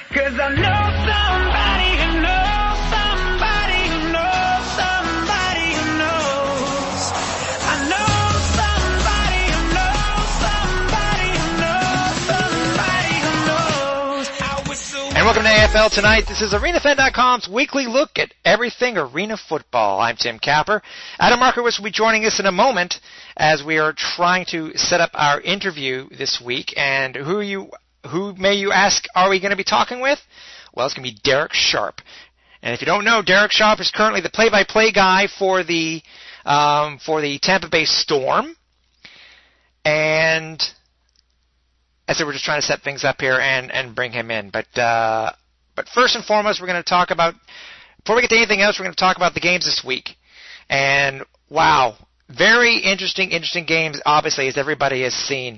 'Cause I know somebody who knows somebody who knows somebody who knows. I know somebody who knows somebody who knows somebody who knows. And welcome to AFL Tonight. This is ArenaFan.com's weekly look at everything arena football. I'm Tim Capper. Adam Markowitz will be joining us in a moment as we are trying to set up our interview this week. And who may you ask are we going to be talking with? Well, it's going to be Derek Sharp. And if you don't know, Derek Sharp is currently the play-by-play guy for the Tampa Bay Storm. And I said we're just trying to set things up here and bring him in. But first and foremost, we're going to talk about, before we get to anything else, we're going to talk about the games this week. And wow, very interesting games, obviously, as everybody has seen.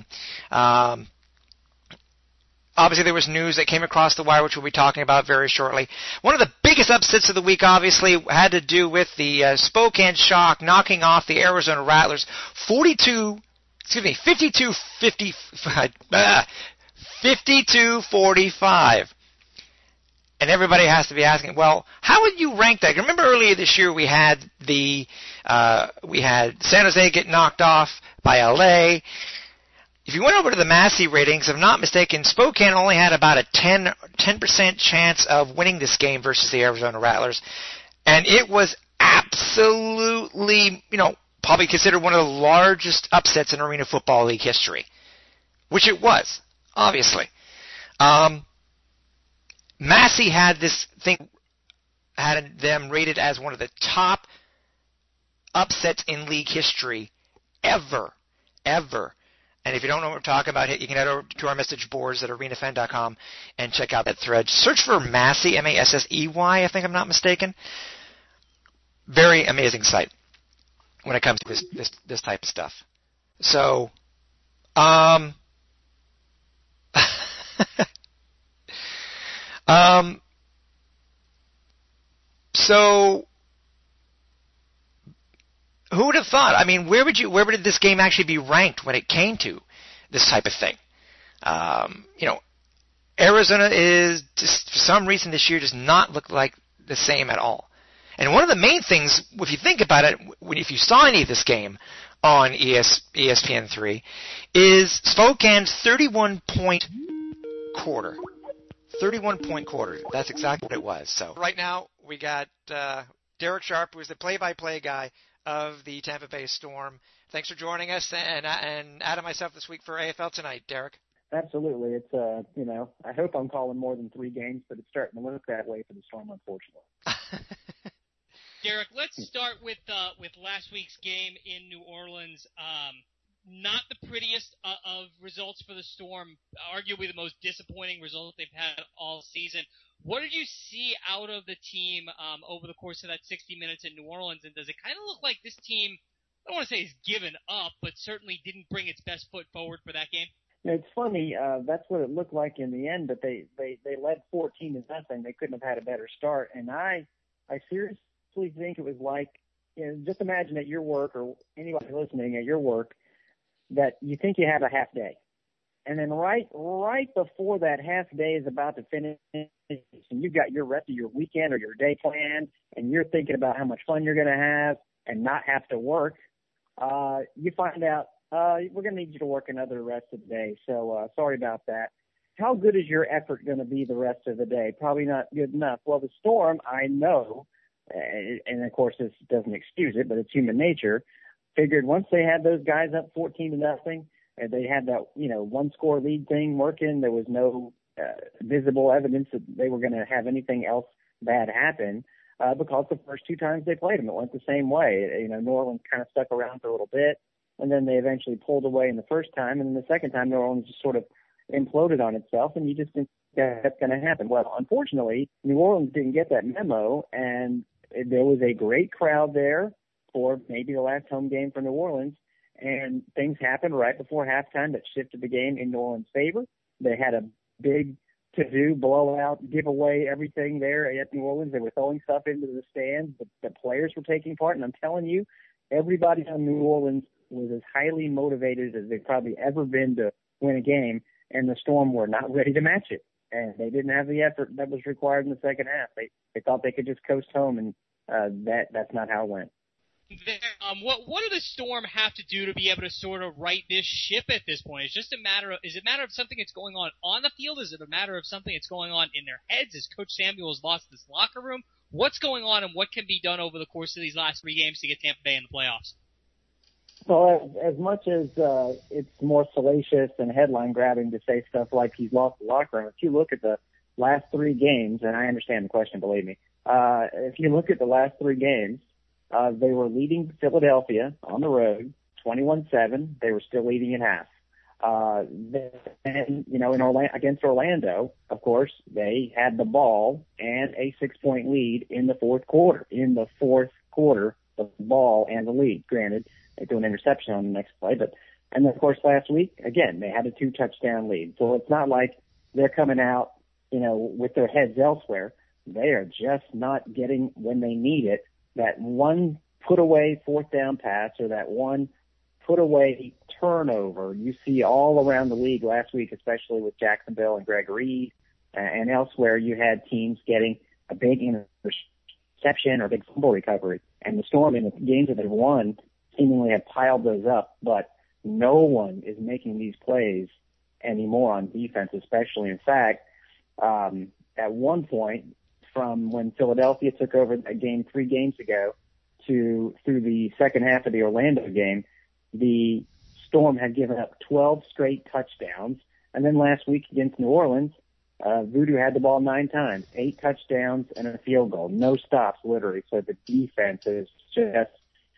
Obviously, there was news that came across the wire, which we'll be talking about very shortly. One of the biggest upsets of the week, obviously, had to do with the Spokane Shock knocking off the Arizona Rattlers 52-45. And everybody has to be asking, well, how would you rank that? Remember earlier this year we had San Jose get knocked off by LA. If you went over to the Massey ratings, if I'm not mistaken, Spokane only had about a 10% chance of winning this game versus the Arizona Rattlers. And it was absolutely, probably considered one of the largest upsets in Arena Football League history. Which it was, obviously. Massey had them rated as one of the top upsets in league history ever. And if you don't know what we're talking about, you can head over to our message boards at arenafan.com and check out that thread. Search for Massey, Massey, I think I'm not mistaken. Very amazing site when it comes to this type of stuff. So, so who would have thought? I mean, where did this game actually be ranked when it came to this type of thing? Arizona is just, for some reason this year, does not look like the same at all. And one of the main things, if you think about it, if you saw any of this game on ESPN3, is Spokane's 31-point quarter. 31-point quarter. That's exactly what it was. So right now we got Derek Sharp, who is the play-by-play guy of the Tampa Bay Storm. Thanks for joining us, and Adam, myself this week for AFL Tonight. Derek. Absolutely. It's I hope I'm calling more than 3 games, but it's starting to look that way for the Storm, unfortunately. Derek, let's start with last week's game in New Orleans. Not the prettiest of results for the Storm, arguably the most disappointing result they've had all season. What did you see out of the team over the course of that 60 minutes in New Orleans, and does it kind of look like this team, I don't want to say has given up, but certainly didn't bring its best foot forward for that game? It's funny, that's what it looked like in the end, but they led 14-0. They couldn't have had a better start, and I seriously think it was like, just imagine at your work, or anybody listening at your work, that you think you have a half day. And then right before that half day is about to finish, and you've got your rest of your weekend or your day planned, and you're thinking about how much fun you're going to have and not have to work, you find out, we're going to need you to work another rest of the day. So sorry about that. How good is your effort going to be the rest of the day? Probably not good enough. Well, the Storm, I know, and of course this doesn't excuse it, but it's human nature, figured once they had those guys up 14-0, and they had that, 1-score lead thing working, there was no visible evidence that they were going to have anything else bad happen, because the first 2 times they played them, it went the same way. New Orleans kind of stuck around for a little bit, and then they eventually pulled away in the first time, and then the second time New Orleans just sort of imploded on itself, and you just think that's going to happen. Well, unfortunately, New Orleans didn't get that memo, and there was a great crowd there for maybe the last home game for New Orleans, and things happened right before halftime that shifted the game in New Orleans' favor. They had a big to-do, blowout, give away everything there at New Orleans. They were throwing stuff into the stands. The players were taking part, and I'm telling you, everybody on New Orleans was as highly motivated as they've probably ever been to win a game, and the Storm were not ready to match it. and they didn't have the effort that was required in the second half. They thought they could just coast home, and that's not how it went. What do the Storm have to do to be able to sort of right this ship at this point? Is it a matter of something that's going on the field? Is it a matter of something that's going on in their heads? Is Coach Samuels lost this locker room? What's going on, and what can be done over the course of these last 3 games to get Tampa Bay in the playoffs? Well, as much as it's more salacious and headline grabbing to say stuff like he's lost the locker room, if you look at the last 3 games, and I understand the question, believe me, if you look at the last 3 games, they were leading Philadelphia on the road, 21-7. They were still leading at half. Then, against Orlando, of course, they had the ball and a 6-point lead in the fourth quarter. The ball and the lead. Granted, they threw an interception on the next play, and then, of course, last week, again, they had a 2-touchdown lead. So it's not like they're coming out, with their heads elsewhere. They are just not getting, when they need it, that one put-away fourth down pass or that one put-away turnover. You see all around the league last week, especially with Jacksonville and Greg Reed and elsewhere, you had teams getting a big interception or a big fumble recovery. And the Storm, in the games that they've won, seemingly have piled those up, but no one is making these plays anymore on defense, especially. In fact, at one point, from when Philadelphia took over that game 3 games ago through the second half of the Orlando game, the Storm had given up 12 straight touchdowns. And then last week against New Orleans, Voodoo had the ball 9 times, 8 touchdowns and a field goal. No stops, literally. So the defense is just,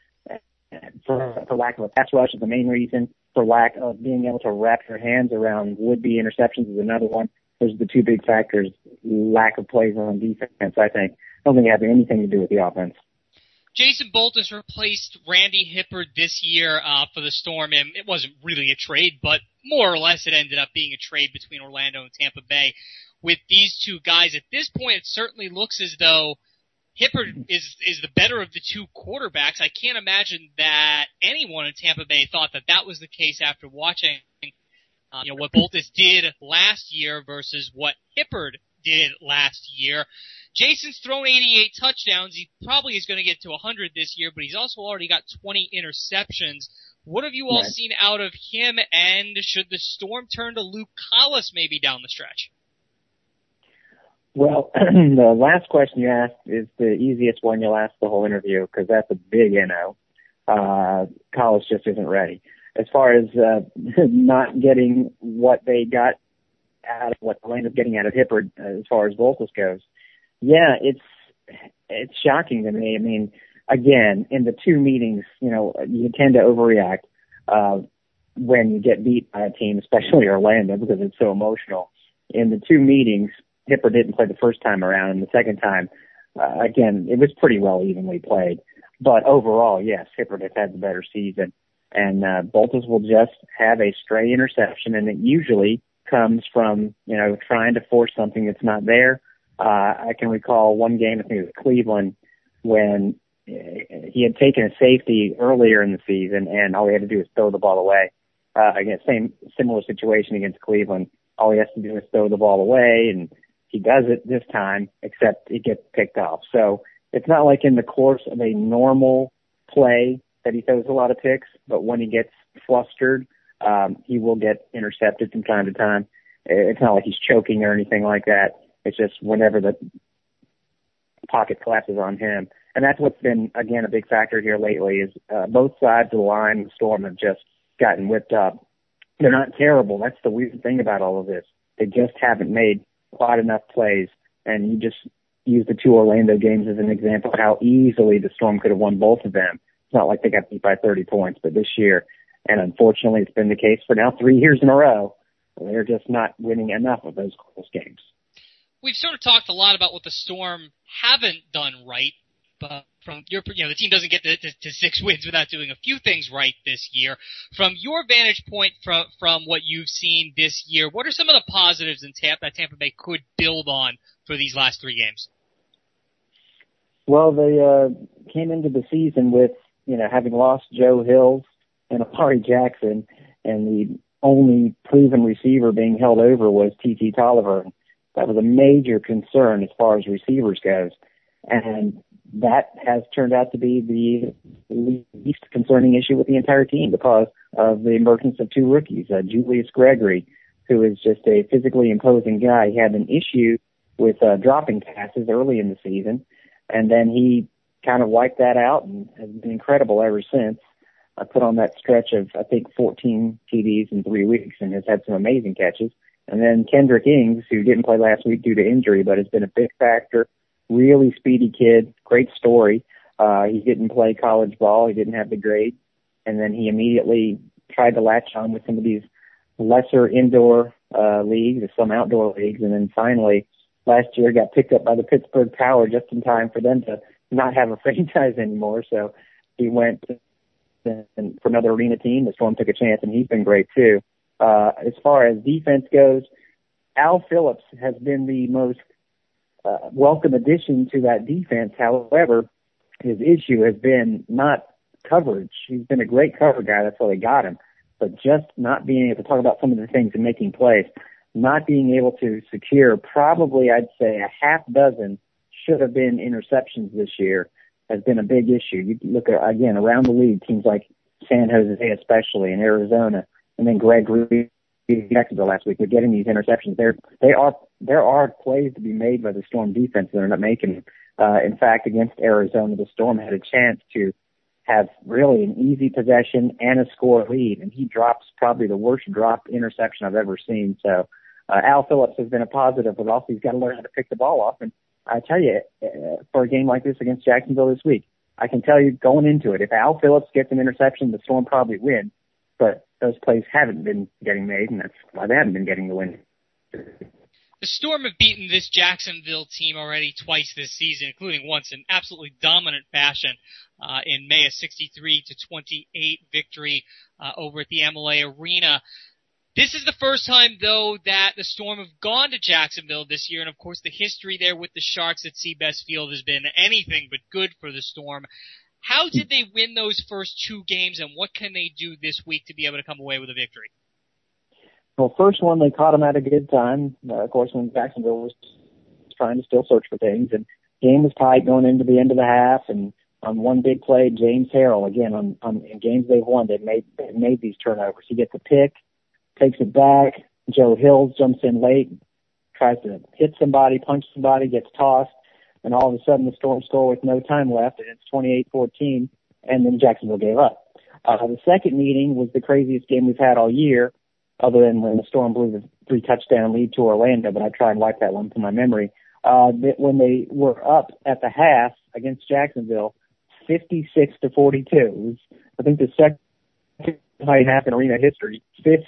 for lack of a pass rush is the main reason. For lack of being able to wrap your hands around would-be interceptions is another one. Those are the 2 big factors, lack of plays on defense, I think. I don't think it has anything to do with the offense. Jason Boltus replaced Randy Hippard this year for the Storm, and it wasn't really a trade, but more or less it ended up being a trade between Orlando and Tampa Bay. With these 2 guys, at this point, it certainly looks as though Hippard is the better of the 2 quarterbacks. I can't imagine that anyone in Tampa Bay thought that was the case after watching what Boltus did last year versus what Hippard did last year. Jason's thrown 88 touchdowns. He probably is going to get to 100 this year, but he's also already got 20 interceptions. What have you all seen out of him, and should the Storm turn to Luke Collis maybe down the stretch? Well, the last question you asked is the easiest one you'll ask the whole interview because that's a big NO. Collis just isn't ready. As far as not getting what they got out of what Orlando's getting out of Hippard as far as Boltus goes, yeah, it's shocking to me. I mean, again, in the 2 meetings, you tend to overreact when you get beat by a team, especially Orlando, because it's so emotional. In the 2 meetings, Hippard didn't play the first time around, and the second time, again, it was pretty well evenly played. But overall, yes, Hippard has had the better season. And Boltus will just have a stray interception, and it usually comes from, trying to force something that's not there. I can recall one game, I think it was Cleveland, when he had taken a safety earlier in the season, and all he had to do was throw the ball away. Again, similar situation against Cleveland. All he has to do is throw the ball away, and he does it this time, except it gets picked off. So it's not like in the course of a normal play that he throws a lot of picks, but when he gets flustered, he will get intercepted from time to time. It's not like he's choking or anything like that. It's just whenever the pocket collapses on him. And that's what's been, again, a big factor here lately is both sides of the line, the Storm have just gotten whipped up. They're not terrible. That's the weird thing about all of this. They just haven't made quite enough plays. And you just use the 2 Orlando games as an example of how easily the Storm could have won both of them. It's not like they got beat by 30 points, but this year, and unfortunately it's been the case for now 3 years in a row, they're just not winning enough of those close games. We've sort of talked a lot about what the Storm haven't done right, but from your, the team doesn't get to 6 wins without doing a few things right this year. From your vantage point, from what you've seen this year, what are some of the positives in that Tampa Bay could build on for these last 3 games? Well, they came into the season with, having lost Joe Hills and Amari Jackson, and the only proven receiver being held over was T.T. Tolliver. was a major concern as far as receivers goes. And that has turned out to be the least concerning issue with the entire team because of the emergence of two rookies, Julius Gregory, who is just a physically imposing guy. He had an issue with dropping passes early in the season, and then he kind of wiped that out and has been incredible ever since. I put on that stretch of, I think, 14 TDs in 3 weeks and has had some amazing catches. And then Kendrick Ings, who didn't play last week due to injury, but has been a big factor, really speedy kid, great story. He didn't play college ball. He didn't have the grade. And then he immediately tried to latch on with some of these lesser indoor leagues or some outdoor leagues. And then finally, last year got picked up by the Pittsburgh Power just in time for them to not have a franchise anymore. So he went for another arena team. The Storm took a chance, and he's been great too. As far as defense goes, Al Phillips has been the most welcome addition to that defense. However, his issue has been not coverage. He's been a great cover guy. That's why they got him. But just not being able to talk about some of the things in making plays, not being able to secure probably, I'd say, a half dozen should have been interceptions this year has been a big issue. You look at, again, around the league, teams like San Jose especially and Arizona, and then Greg Reed Jacksonville last week. They're getting these interceptions. There are plays to be made by the Storm defense that they're not making. In fact, against Arizona, the Storm had a chance to have really an easy possession and a score lead, and he drops probably the worst dropped interception I've ever seen. So Al Phillips has been a positive, but also he's got to learn how to pick the ball off. And I tell you, for a game like this against Jacksonville this week, I can tell you going into it, if Al Phillips gets an interception, the Storm probably win. But those plays haven't been getting made, and that's why they haven't been getting the win. The Storm have beaten this Jacksonville team already twice this season, including once in absolutely dominant fashion in May, a 63-28 victory over at the MLA Arena. This is the first time, though, that the Storm have gone to Jacksonville this year, and of course the history there with the Sharks at Seabest Field has been anything but good for the Storm. How did they win those first two games, and what can they do this week to be able to come away with a victory? Well, first one, they caught them at a good time. Of course, when Jacksonville was trying to still search for things, and game was tight going into the end of the half, and on one big play, James Harrell, again, in games they've won, they've made these turnovers. He gets a pick, takes it back. Joe Hills jumps in late, tries to hit somebody, punch somebody, gets tossed, and all of a sudden the Storm score with no time left, and it's 28-14, and then Jacksonville gave up. The second meeting was the craziest game we've had all year, other than when the Storm blew the 3-touchdown lead to Orlando, but I try and wipe that one from my memory. When they were up at the half against Jacksonville, 56-42. I think the second high half in arena history,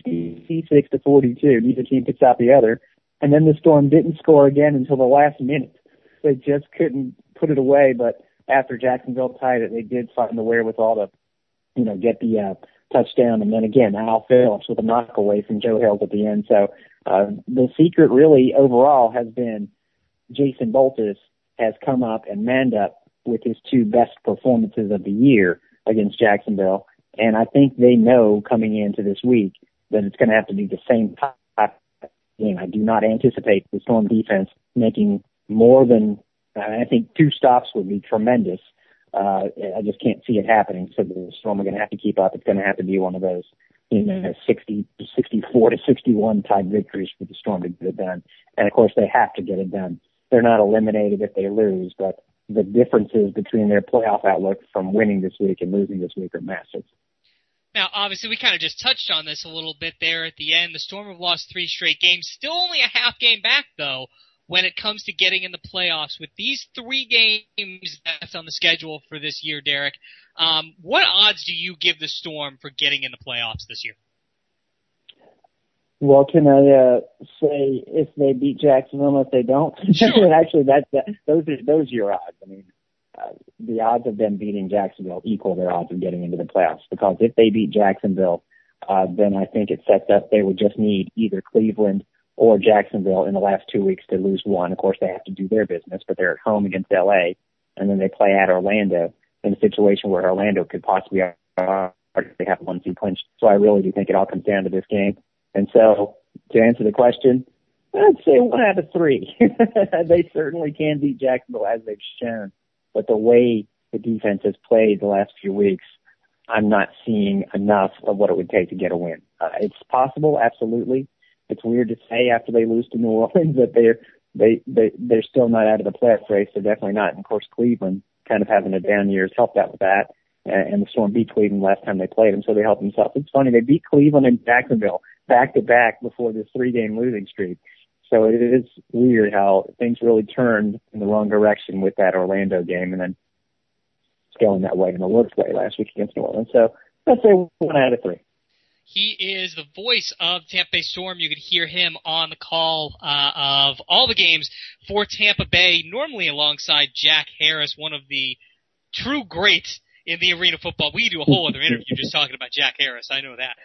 56-42. Neither team picks out the other. And then the Storm didn't score again until the last minute. They just couldn't put it away, but after Jacksonville tied it, they did find the wherewithal to, get the touchdown. And then again, Al Phillips with a knock away from Joe Hills at the end. So the secret really overall has been Jason Boltis has come up and manned up with his two best performances of the year against Jacksonville. And I think they know coming into this week that it's going to have to be the same type of game. I do not anticipate the Storm defense making more than, I think 2 stops would be tremendous. I just can't see it happening. So the Storm are going to have to keep up. It's going to have to be one of those, 64-61 type victories for the Storm to get it done. And of course they have to get it done. They're not eliminated if they lose, but the differences between their playoff outlook from winning this week and losing this week are massive. Now, obviously, we kind of just touched on this a little bit there at the end. The Storm have lost 3 straight games. Still only a half game back, though, when it comes to getting in the playoffs. With these 3 games that's on the schedule for this year, Derek, what odds do you give the Storm for getting in the playoffs this year? Well, can I say if they beat Jacksonville, if they don't? Sure. Actually, those are your odds. I mean, the odds of them beating Jacksonville equal their odds of getting into the playoffs, because if they beat Jacksonville, then I think it sets up they would just need either Cleveland or Jacksonville in the last 2 weeks to lose one. Of course, they have to do their business, but they're at home against L.A., and then they play at Orlando in a situation where Orlando could possibly they have 1 seed clinched. So I really do think it all comes down to this game. And so to answer the question, I'd say 1 out of 3. They certainly can beat Jacksonville as they've shown, but the way the defense has played the last few weeks, I'm not seeing enough of what it would take to get a win. It's possible, absolutely. It's weird to say after they lose to New Orleans that they're still not out of the playoff race. They're definitely not. And of course, Cleveland kind of having a down year has helped out with that. And the Storm beat Cleveland last time they played them, so they helped themselves. It's funny, they beat Cleveland and Jacksonville back to back before this 3-game losing streak. So it is weird how things really turned in the wrong direction with that Orlando game, and then it's going that way in the worst way last week against New Orleans. So I'd say 1 out of 3. He is the voice of Tampa Bay Storm. You could hear him on the call of all the games for Tampa Bay, normally alongside Jack Harris, one of the true greats in the arena football. We could do a whole other interview just talking about Jack Harris. I know that.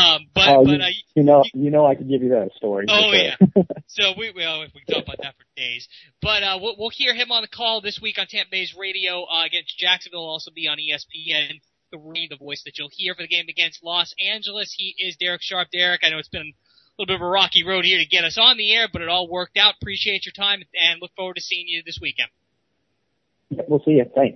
You know, I could give you that story. Oh yeah. So we can talk about that for days. But we'll hear him on the call this week on Tampa Bay's radio against Jacksonville. Will also be on ESPN 3, the voice that you'll hear for the game against Los Angeles. He is Derek Sharp. Derek, I know it's been a little bit of a rocky road here to get us on the air, but it all worked out. Appreciate your time and look forward to seeing you this weekend. We'll see you. Thanks.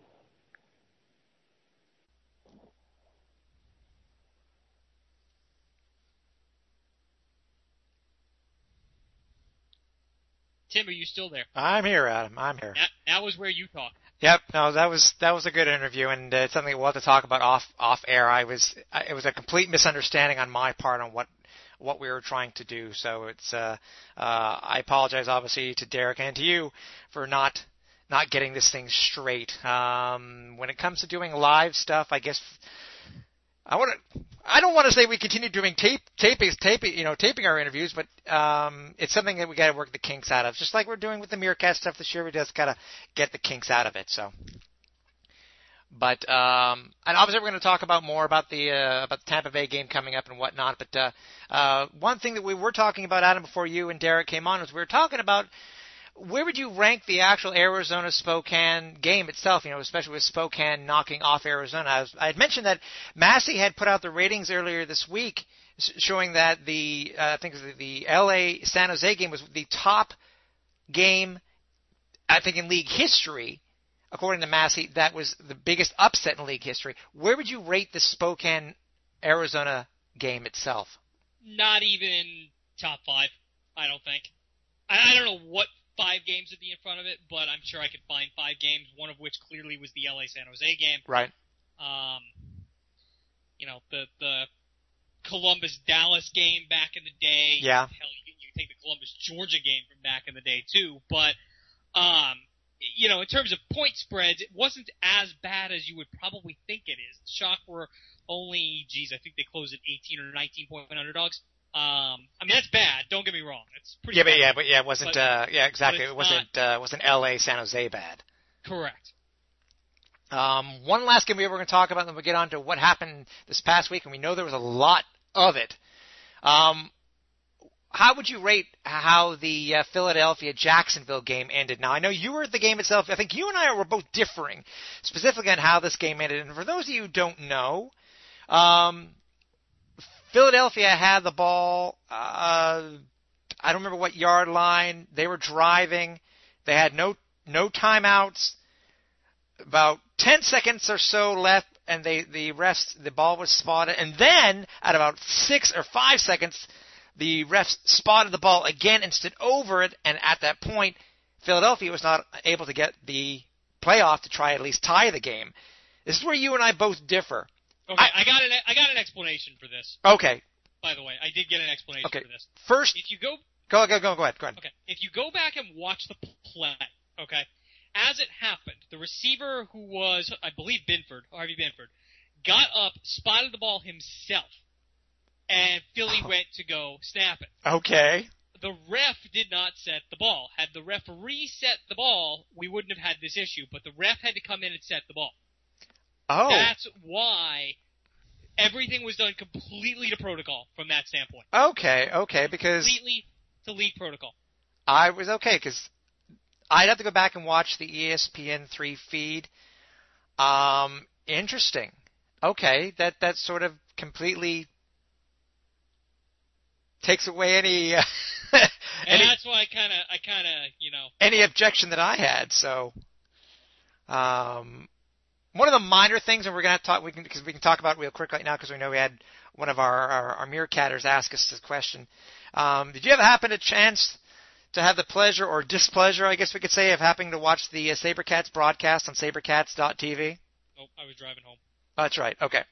Tim, are you still there? I'm here, Adam. I'm here. That was where you talk. Yep. No, that was a good interview, and it's something we'll have to talk about off air. It was a complete misunderstanding on my part on what we were trying to do. So it's I apologize obviously to Derek and to you for not getting this thing straight. When it comes to doing live stuff, I guess I don't want to say we continue doing taping our interviews, but it's something that we got to work the kinks out of. Just like we're doing with the Meerkat stuff this year, we just got to get the kinks out of it. So, but and obviously we're going to talk about more about the Tampa Bay game coming up and whatnot. But one thing that we were talking about, Adam, before you and Derek came on, was we were talking about where would you rank the actual Arizona-Spokane game itself, especially with Spokane knocking off Arizona? I had mentioned that Massey had put out the ratings earlier this week showing that I think the LA-San Jose game was the top game, I think, in league history. According to Massey, that was the biggest upset in league history. Where would you rate the Spokane-Arizona game itself? Not even top 5, I don't think. I don't know what 5 games would be in front of it, but I'm sure I could find 5 games, one of which clearly was the LA-San Jose game. Right. The Columbus-Dallas game back in the day. Yeah. Hell, you take the Columbus-Georgia game from back in the day, too. But, in terms of point spreads, it wasn't as bad as you would probably think it is. The Shock were only, I think they closed at 18 or 19-point underdogs. That's bad. Don't get me wrong. It's pretty. Yeah, but it wasn't. Exactly. It wasn't LA San Jose bad. Correct. One last game we were going to talk about, and then we'll get on to what happened this past week, and we know there was a lot of it. How would you rate how the Philadelphia-Jacksonville game ended? Now, I know you were at the game itself. I think you and I were both differing, specifically on how this game ended. And for those of you who don't know, Philadelphia had the ball, I don't remember what yard line. They were driving. They had no timeouts. About 10 seconds or so left, and the ball was spotted. And then, at about 6 or 5 seconds, the refs spotted the ball again and stood over it. And at that point, Philadelphia was not able to get the playoff to try at least tie the game. This is where you and I both differ. Okay, I got an explanation for this. Okay. By the way, I did get an explanation for this. First, if you go ahead. Okay. If you go back and watch the play, okay, as it happened, the receiver who was, I believe, Harvey Binford, got up, spotted the ball himself, and Philly went to go snap it. Okay. The ref did not set the ball. Had the referee set the ball, we wouldn't have had this issue, but the ref had to come in and set the ball. Oh. That's why everything was done completely to protocol from that standpoint. Okay, because completely to league protocol. I was okay, because I'd have to go back and watch the ESPN3 feed. Interesting. Okay, that's sort of completely takes away any and any, that's why I kind of, any objection that I had. So, one of the minor things, and we're gonna talk, we can talk about it real quick right now because we know we had one of our Meerkatters ask us this question. Did you ever happen a chance to have the pleasure or displeasure, I guess we could say, of happening to watch the SaberCats broadcast on SaberCats.tv? Oh, I was driving home. Oh, that's right. Okay.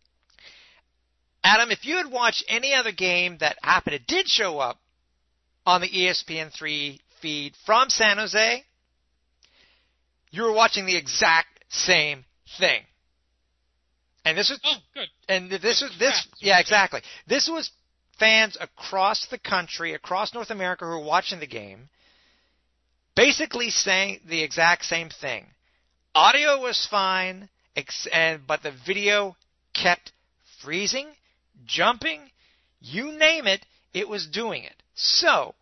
Adam, if you had watched any other game that happened, it did show up on the ESPN3 feed from San Jose, you were watching the exact same thing. And this was good. And this was this yeah, exactly. This was fans across the country, across North America who were watching the game, basically saying the exact same thing. Audio was fine, but the video kept freezing, jumping, you name it, it was doing it. So,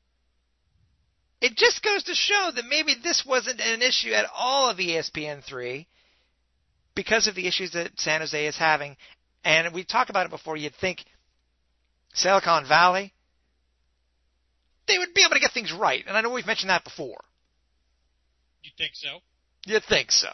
it just goes to show that maybe this wasn't an issue at all of ESPN3 because of the issues that San Jose is having. And we talked about it before, you'd think Silicon Valley, they would be able to get things right. And I know we've mentioned that before. You think so? You'd think so.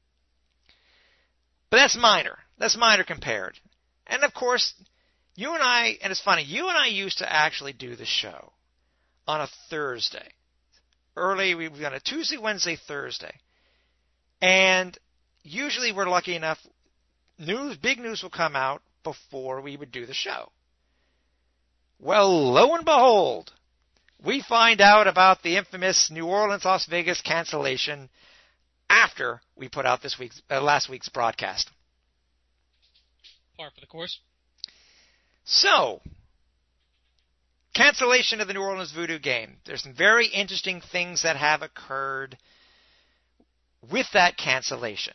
But that's minor. That's minor compared. And of course, you and I, and it's funny, you and I used to actually do the show on a Thursday. Early, we've done a Tuesday, Wednesday, Thursday. And usually we're lucky enough, big news will come out before we would do the show. Well, lo and behold, we find out about the infamous New Orleans-Las Vegas cancellation after we put out last week's broadcast. Par for the course. So, cancellation of the New Orleans Voodoo game. There's some very interesting things that have occurred with that cancellation.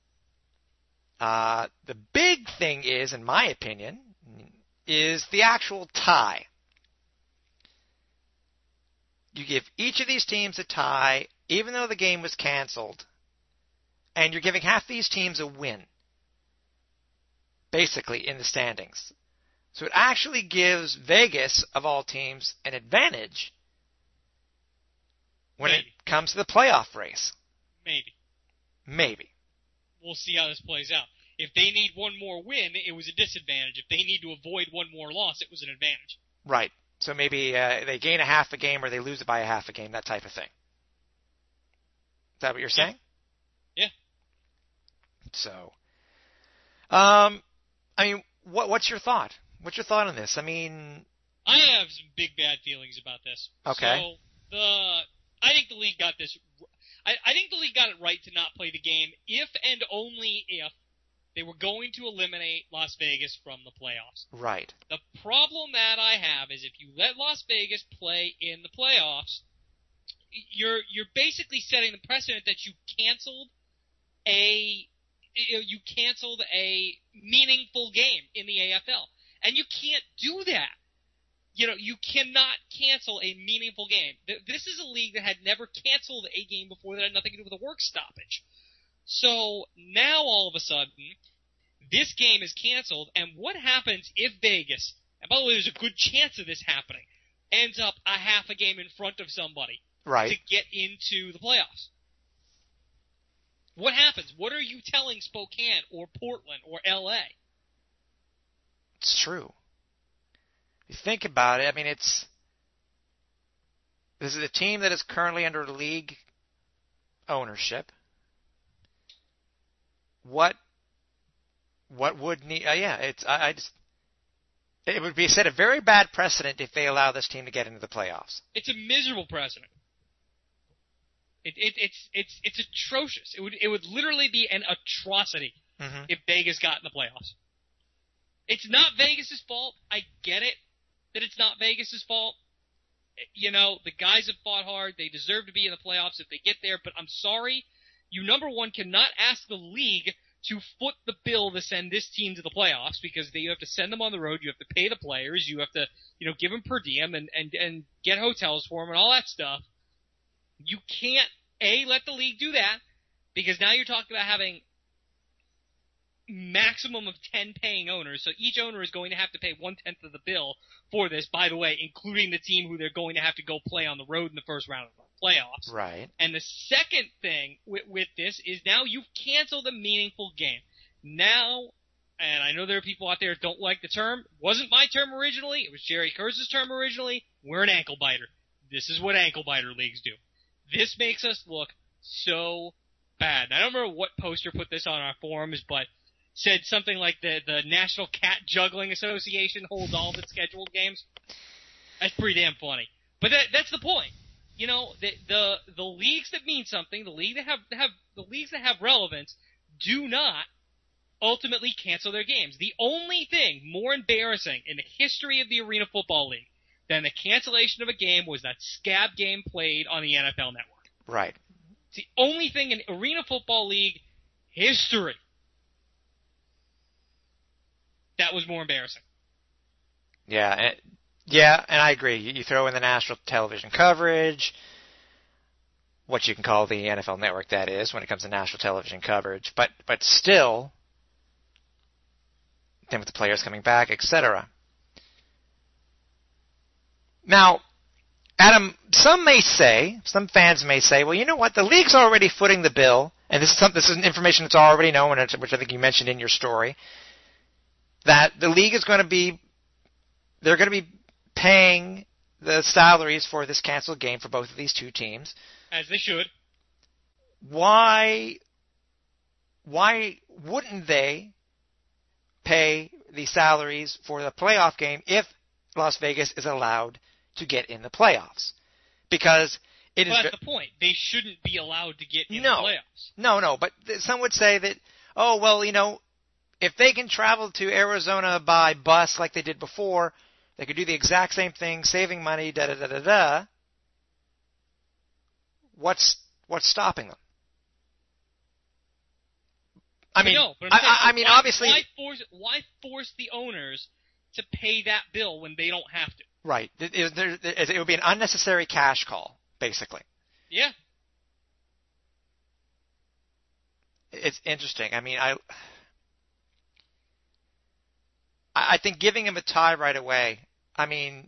The big thing is, in my opinion, is the actual tie. You give each of these teams a tie, even though the game was canceled, and you're giving half these teams a win, basically, in the standings. So it actually gives Vegas, of all teams, an advantage when it comes to the playoff race. Maybe. We'll see how this plays out. If they need one more win, it was a disadvantage. If they need to avoid one more loss, it was an advantage. Right. So maybe they gain a half a game or they lose it by a half a game, that type of thing. Is that what you're saying? Yeah. So, I mean, what's your thought? What's your thought on this? I mean, I have some big bad feelings about this. Okay. So I think the league got this. I think the league got it right to not play the game if and only if they were going to eliminate Las Vegas from the playoffs. Right. The problem that I have is if you let Las Vegas play in the playoffs, you're basically setting the precedent that you canceled a meaningful game in the AFL. And you can't do that. You cannot cancel a meaningful game. This is a league that had never canceled a game before that had nothing to do with a work stoppage. So now all of a sudden, this game is canceled, and what happens if Vegas, and by the way, there's a good chance of this happening, ends up a half a game in front of somebody to get into the playoffs? What happens? What are you telling Spokane or Portland or LA? It's true. If you think about it, I mean, this is a team that is currently under league ownership. What would need? It would be set a very bad precedent if they allow this team to get into the playoffs. It's a miserable precedent. It's atrocious. It would literally be an atrocity if Vegas got in the playoffs. It's not Vegas's fault. I get it that it's not Vegas's fault. The guys have fought hard. They deserve to be in the playoffs if they get there. But I'm sorry, you number one cannot ask the league to foot the bill to send this team to the playoffs because you have to send them on the road. You have to pay the players. You have to, give them per diem and get hotels for them and all that stuff. You can't, let the league do that because now you're talking about having maximum of 10 paying owners, so each owner is going to have to pay 1/10 of the bill for this, by the way, including the team who they're going to have to go play on the road in the first round of the playoffs. Right. And the second thing with this is now you've canceled a meaningful game. Now, and I know there are people out there that don't like the term, it wasn't my term originally, it was Jerry Kurz's term originally, we're an ankle biter. This is what ankle biter leagues do. This makes us look so bad. And I don't remember what poster put this on our forums, but said something like the National Cat Juggling Association holds all of its scheduled games. That's pretty damn funny. But that's the point. You know, the leagues that mean something, the leagues that have relevance, do not ultimately cancel their games. The only thing more embarrassing in the history of the Arena Football League than the cancellation of a game was that scab game played on the NFL Network. Right. It's the only thing in Arena Football League history that was more embarrassing. Yeah, and I agree. You throw in the national television coverage, what you can call the NFL Network, that is, when it comes to national television coverage, but still, then with the players coming back, etc. Now, Adam, some fans may say, well, you know what, the league's already footing the bill, and this is information that's already known, which I think you mentioned in your story, that the league is going to be paying the salaries for this canceled game for both of these two teams. As they should. Why wouldn't they pay the salaries for the playoff game if Las Vegas is allowed to get in the playoffs? Because it is. Well, that's the point. They shouldn't be allowed to get in the playoffs. No, but some would say that, oh, well, you know, if they can travel to Arizona by bus like they did before, they could do the exact same thing, saving money, da-da-da-da-da. What's stopping them? I mean, obviously, why force the owners to pay that bill when they don't have to? Right. It would be an unnecessary cash call, basically. Yeah. It's interesting. I mean, I think giving him a tie right away, I mean,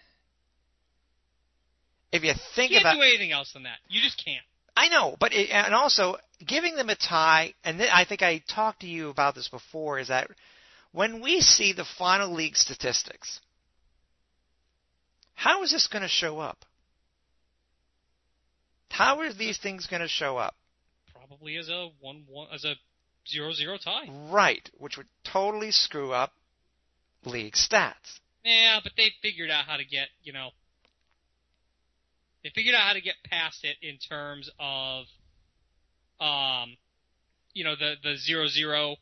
if you think you about... can't do anything else than that. You just can't. I know, but and also, giving them a tie, and I think I talked to you about this before, is that when we see the final league statistics, how is this going to show up? How are these things going to show up? Probably as a 0-0 tie. Right, which would totally screw up league stats. Yeah, but they figured out how to get, they figured out how to get past it in terms of, the 0-0,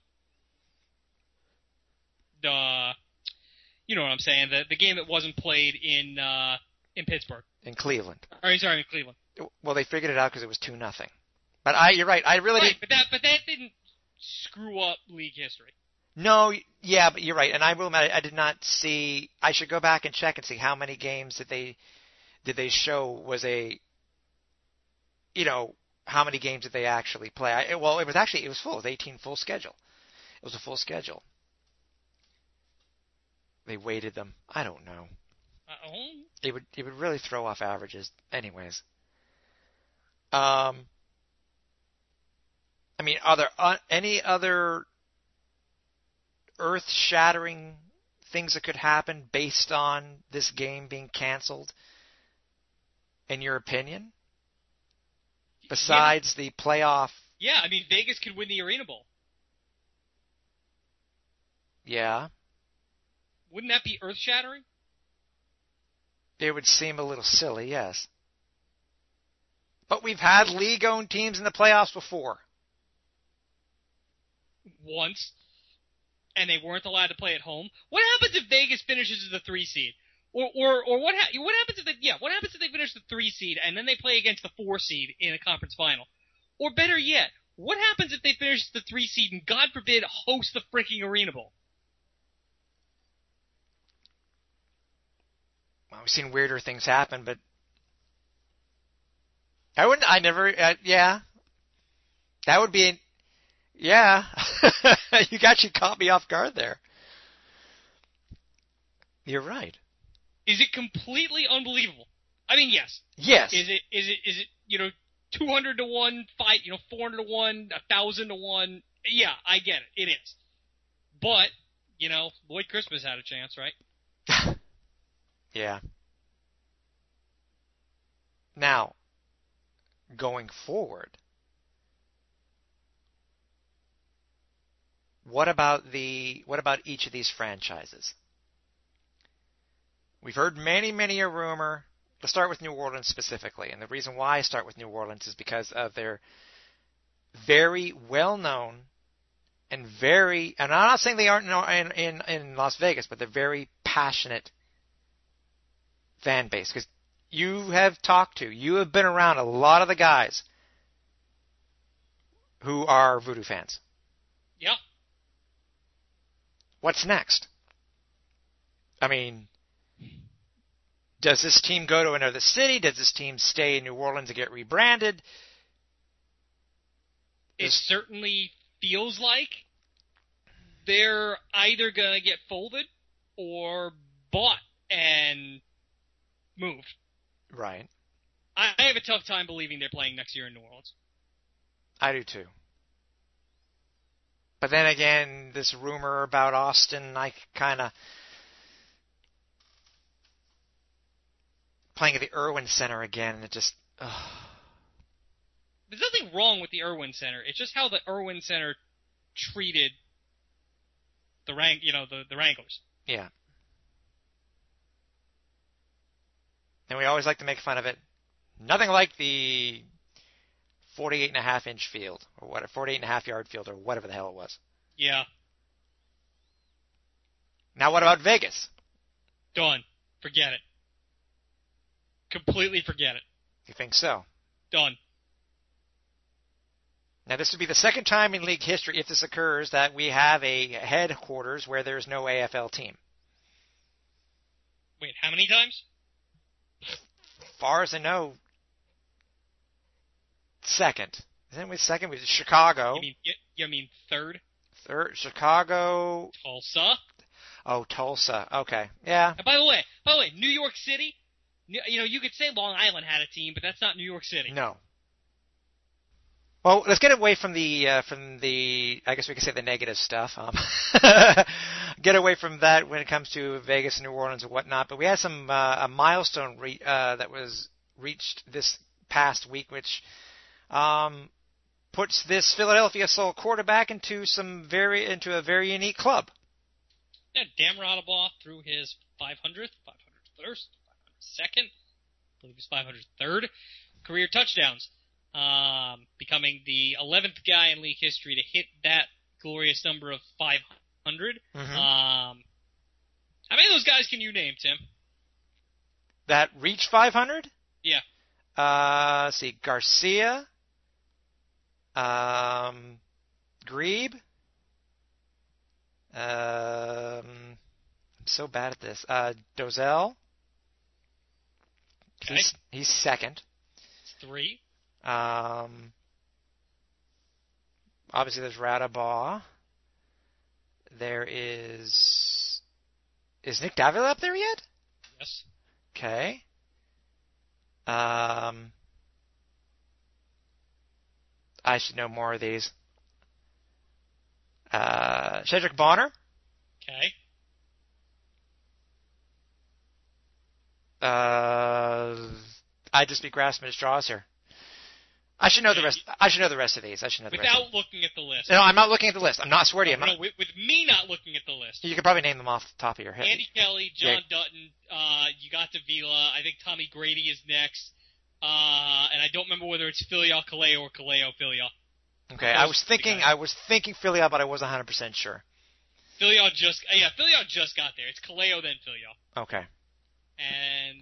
you know what I'm saying, the game that wasn't played in Pittsburgh. In Cleveland. In Cleveland. Well, they figured it out because it was 2-0. But you're right. I really did. But that didn't screw up league history. No, yeah, but you're right. And I will admit, I did not see. I should go back and check and see how many games did they show was how many games did they actually play? It was full. It was 18 full schedule. It was a full schedule. They weighted them. I don't know. It would really throw off averages, anyways. I mean, are there any other earth-shattering things that could happen based on this game being canceled, in your opinion? Besides the playoff? Yeah, I mean, Vegas could win the Arena Bowl. Yeah. Wouldn't that be earth-shattering? It would seem a little silly, yes. But we've had league-owned teams in the playoffs before. Once. And they weren't allowed to play at home. What happens if Vegas finishes as the 3 seed? Or what happens if they finish the 3 seed and then they play against the 4 seed in a conference final? Or better yet, what happens if they finish the 3 seed and, God forbid, host the freaking Arena Bowl? Well, we've seen weirder things happen, but yeah. That would be, yeah. You actually caught me off guard there. You're right. Is it completely unbelievable? I mean, yes. Yes. Is it 200 to 1 fight, 400 to 1, 1,000 to 1? Yeah, I get it. It is. But, Lloyd Christmas had a chance, right? Yeah. Now, going forward, what about each of these franchises? We've heard many a rumor. Let's start with New Orleans specifically, and the reason why I start with New Orleans is because of their very well-known and I'm not saying they aren't in Las Vegas, but they're very passionate fan base, because you have been around a lot of the guys who are Voodoo fans. Yep. What's next? I mean, does this team go to another city? Does this team stay in New Orleans and get rebranded? It certainly feels like they're either going to get folded or bought and moved. Right. I have a tough time believing they're playing next year in New Orleans. I do too. But then again, this rumor about Austin, I kind of playing at the Irwin Center again, and it just. There's nothing wrong with the Irwin Center. It's just how the Irwin Center treated the Wranglers. Yeah. And we always like to make fun of it. Nothing like the 48.5-inch field, or what, 48.5-yard field, or whatever the hell it was. Yeah. Now what about Vegas? Done. Forget it. Completely forget it. You think so? Done. Now this would be the second time in league history, if this occurs, that we have a headquarters where there's no AFL team. Wait, how many times? As far as I know, second. Isn't it second? We did Chicago. You mean third? Third, Chicago. Tulsa. Oh, Tulsa. Okay, yeah. And by the way, New York City. You could say Long Island had a team, but that's not New York City. No. Well, let's get away from the I guess we could say the negative stuff. Get away from that when it comes to Vegas, New Orleans, and whatnot. But we had some a milestone that was reached this past week, which puts this Philadelphia Soul quarterback into a very unique club. Yeah, Dan Radabaugh threw his 500th, 501st, 502nd, I believe his 503rd career touchdowns. Becoming the 11th guy in league history to hit that glorious number of 500. Mm-hmm. How many of those guys can you name, Tim? That reached 500? Yeah. Let's see, Garcia, Grebe. I'm so bad at this. Dozell. Okay. He's second. It's 3. Obviously there's Radabaugh. There is Nick Davila up there yet? Yes. Okay. I should know more of these. Cedric Bonner. Okay. I'd just be grasping at straws here. I should know the rest. I should know the rest of these. Without looking at the list. No, I'm not looking at the list. I'm not swearing to you. With me not looking at the list. You could probably name them off the top of your head. Andy Kelly, John Dutton, you got Davila. I think Tommy Grady is next. And I don't remember whether it's Filial Kaleo or Kaleo Filial. Okay, I was thinking Filial, but I wasn't 100% sure. Filial just got there. It's Kaleo then Filial. Okay. And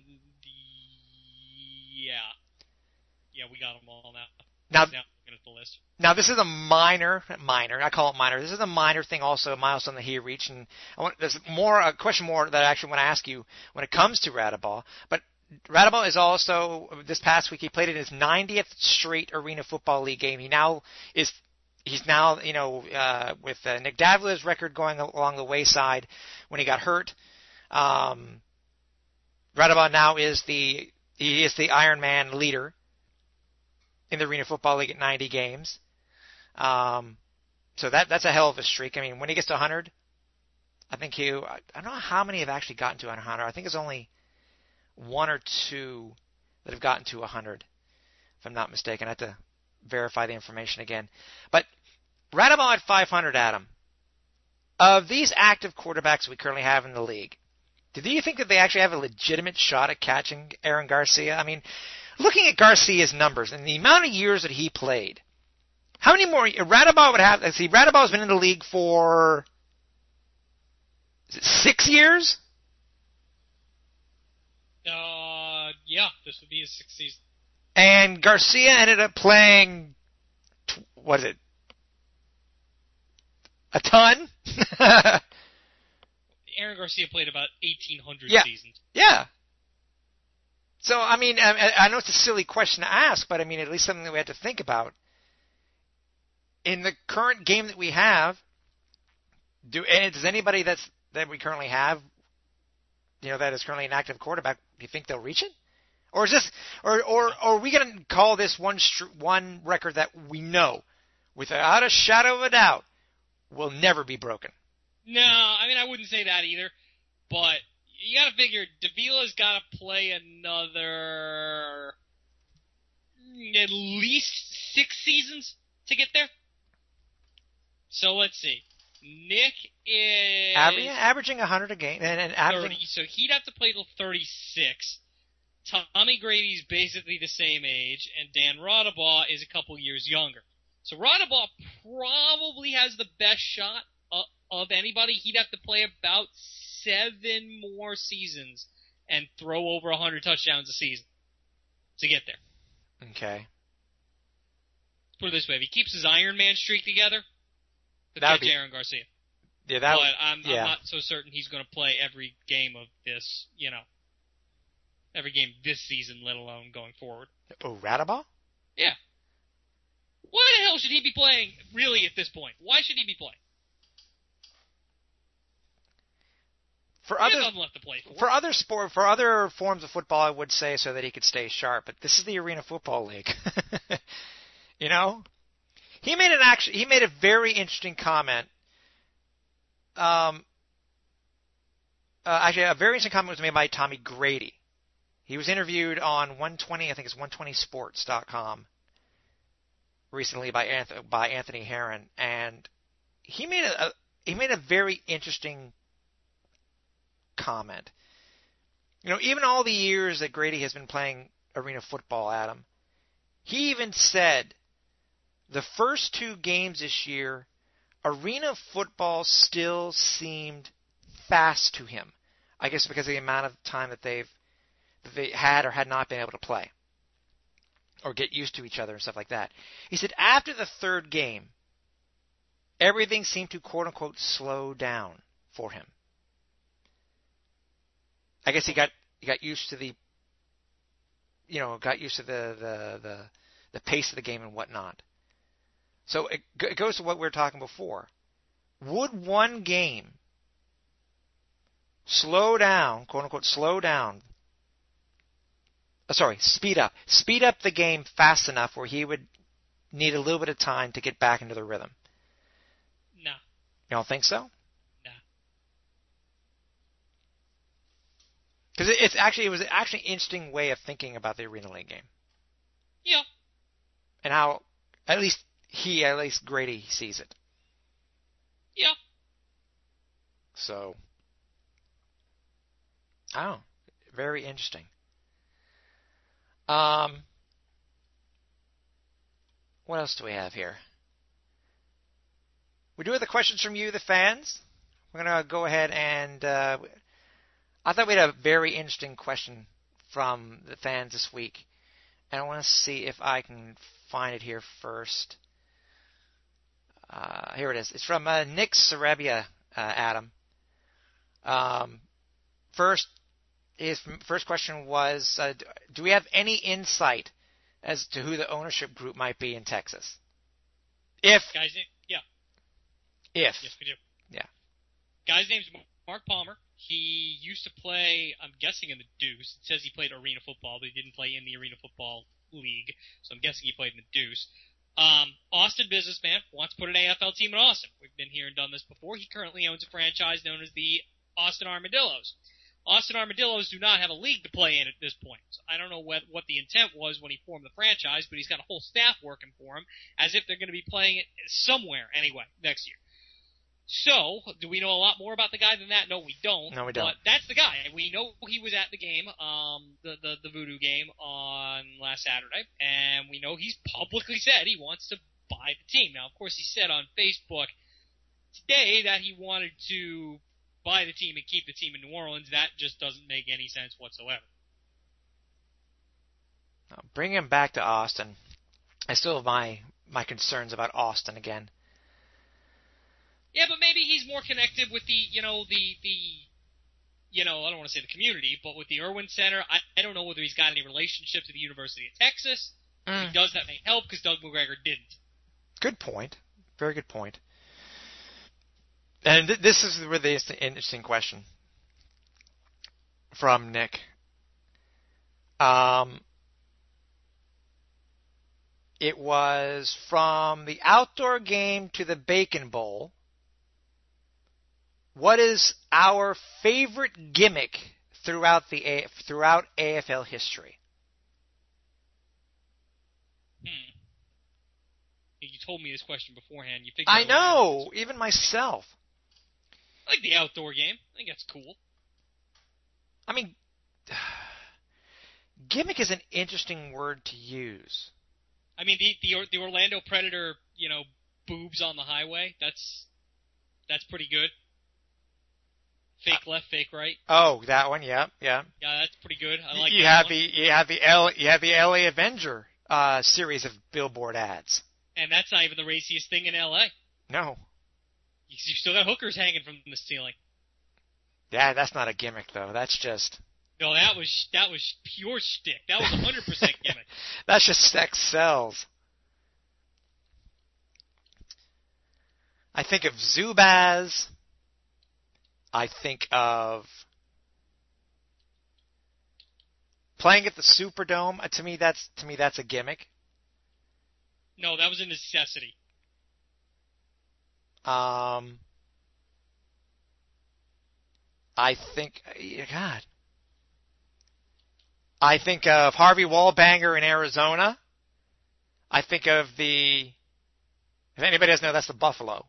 yeah, we got them all now. Now looking at the list. Now this is a minor. I call it minor. This is a minor thing, also a milestone that he reached, and there's a question more that I actually want to ask you when it comes to Radabaugh. But Radabaugh is also, this past week, he played in his 90th straight Arena Football League game. He now is he's now, with Nick Davila's record going along the wayside when he got hurt. Radabov now is the Ironman leader in the Arena Football League at 90 games. So that's a hell of a streak. I mean, when he gets to 100, I think I don't know how many have actually gotten to 100. I think it's only one or two that have gotten to 100, if I'm not mistaken. I have to verify the information again. But Radabov at 500, Adam, of these active quarterbacks we currently have in the league, do you think that they actually have a legitimate shot at catching Aaron Garcia? I mean, looking at Garcia's numbers and the amount of years that he played, how many more Radabov would have? See, Radabov's been in the league for 6 years? Yeah, this would be his 6th season. And Garcia ended up playing, what is it, a ton? Aaron Garcia played about 1,800 seasons. Yeah. So, I mean, I know it's a silly question to ask, but I mean, at least something that we have to think about. In the current game that we have, does anybody that we currently have, that is currently an active quarterback, do you think they'll reach it? Or is this, or are we going to call this one record that we know, without a shadow of a doubt, will never be broken? No, I mean, I wouldn't say that either, but you got to figure Davila's got to play another at least 6 seasons to get there. So let's see. Nick is averaging 100 a game, and averaging 30, so he'd have to play till 36. Tommy Grady's basically the same age, and Dan Radabaugh is a couple years younger. So Radabaugh probably has the best shot of anybody. He'd have to play about 7 more seasons and throw over 100 touchdowns a season to get there. Okay. Put it this way, if he keeps his Iron Man streak together, he'll catch Aaron Garcia. Yeah, but I'm not so certain he's going to play every game of this, every game this season, let alone going forward. Oh, Radabaugh? Yeah. Why the hell should he be playing, really, at this point? Why should he be playing? For other forms of football, I would say so that he could stay sharp. But this is the Arena Football League. He made a very interesting comment. Actually, a very interesting comment was made by Tommy Grady. He was interviewed on 120, I think it's 120sports.com recently by Anthony Herron, and he made a very interesting comment. Even all the years that Grady has been playing Arena Football, Adam, he even said the first 2 games this year, Arena Football still seemed fast to him. I guess because of the amount of time that they had or had not been able to play or get used to each other and stuff like that. He said after the 3rd game, everything seemed to quote unquote slow down for him. I guess he got used to the pace of the game and whatnot. So it goes to what we were talking before. Would one game slow down, quote unquote, speed up the game fast enough where he would need a little bit of time to get back into the rhythm? No. You don't think so? No. Because it was actually an interesting way of thinking about the Arena League game. Yeah. And how, at least Grady sees it. Yeah. So, very interesting. What else do we have here? We do have the questions from you, the fans. We're going to go ahead and I thought we had a very interesting question from the fans this week. And I want to see if I can find it here first. Here it is. It's from Nick Sarabia, Adam. His first question was, do we have any insight as to who the ownership group might be in Texas? If. Guy's name, yeah. If. Yes, we do. Yeah. Guy's name's Mark Palmer. He used to play, I'm guessing, in the Deuce. It says he played arena football, but he didn't play in the Arena Football League, so I'm guessing he played in the Deuce. Austin businessman wants to put an AFL team in Austin. We've been here and done this before. He currently owns a franchise known as the Austin Armadillos. Austin Armadillos do not have a league to play in at this point. So I don't know what the intent was when he formed the franchise, but he's got a whole staff working for him as if they're going to be playing it somewhere anyway next year. So, do we know a lot more about the guy than that? No, we don't. No, we don't. But that's the guy. We know he was at the game, the Voodoo game on last Saturday, and we know he's publicly said he wants to buy the team. Now, of course, he said on Facebook today that he wanted to buy the team and keep the team in New Orleans. That just doesn't make any sense whatsoever. Bring him back to Austin. I still have my concerns about Austin again. Yeah, but maybe he's more connected with the I don't want to say the community, but with the Irwin Center. I don't know whether he's got any relationship to the University of Texas. If he does, that may help because Doug McGregor didn't. Good point. Very good point. And this is really an interesting question from Nick. It was from the outdoor game to the Bacon Bowl. What is our favorite gimmick throughout AFL history? You told me this question beforehand. You I know, even myself. I like the outdoor game. I think that's cool. I mean, gimmick is an interesting word to use. I mean, the Orlando Predator, boobs on the highway. That's pretty good. Fake left, fake right. Oh, that one, yeah. Yeah, that's pretty good. I like you that have the LA Avenger series of billboard ads. And that's not even the raciest thing in LA. No. You still got hookers hanging from the ceiling. Yeah, that's not a gimmick though. That's just. No, that was pure shtick. That was 100% gimmick. That's just sex sells. I think of Zubaz. I think of playing at the Superdome. To me, that's a gimmick. No, that was a necessity. I think, God. I think of Harvey Wallbanger in Arizona. I think of if anybody doesn't know, that's the Buffalo.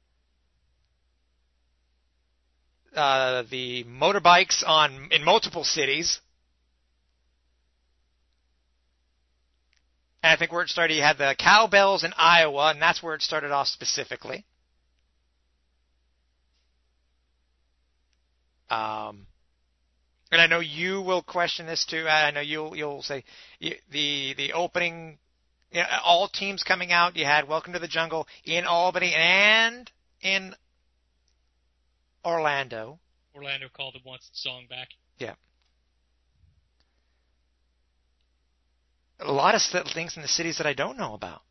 The motorbikes in multiple cities. And I think where it started, you had the cowbells in Iowa, and that's where it started off specifically. And I know you will question this too. I know you'll say the opening, all teams coming out. You had Welcome to the Jungle in Albany and in Orlando. Orlando called it once its song back. Yeah. A lot of things in the cities that I don't know about.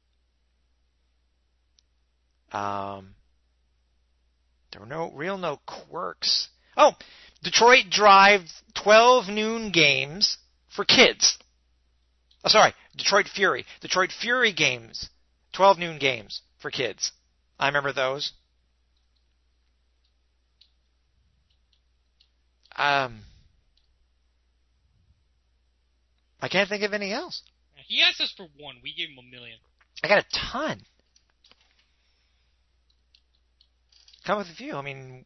There were no quirks. Oh, Detroit Drive 12 noon games for kids. Oh, sorry, Detroit Fury. Detroit Fury games, 12 noon games for kids. I remember those. I can't think of anything else. He asked us for one. We gave him $1 million. I got a ton. Come with a few. I mean,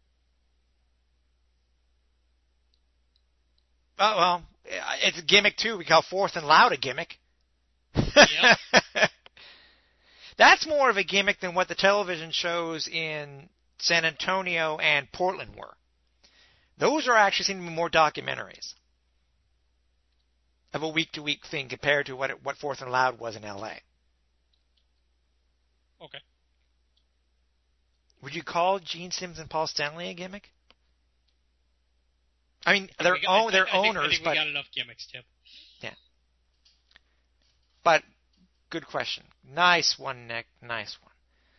well, it's a gimmick too. We call Fourth and Loud a gimmick. Yep. That's more of a gimmick than what the television shows in San Antonio and Portland were. Those are actually seem to be more documentaries of a week-to-week thing compared to what Fourth and Loud was in L.A. Okay. Would you call Gene Simmons and Paul Stanley a gimmick? I mean, they're owners, I think but we got enough gimmicks, Tim. yeah. But good question. Nice one, Nick. Nice one.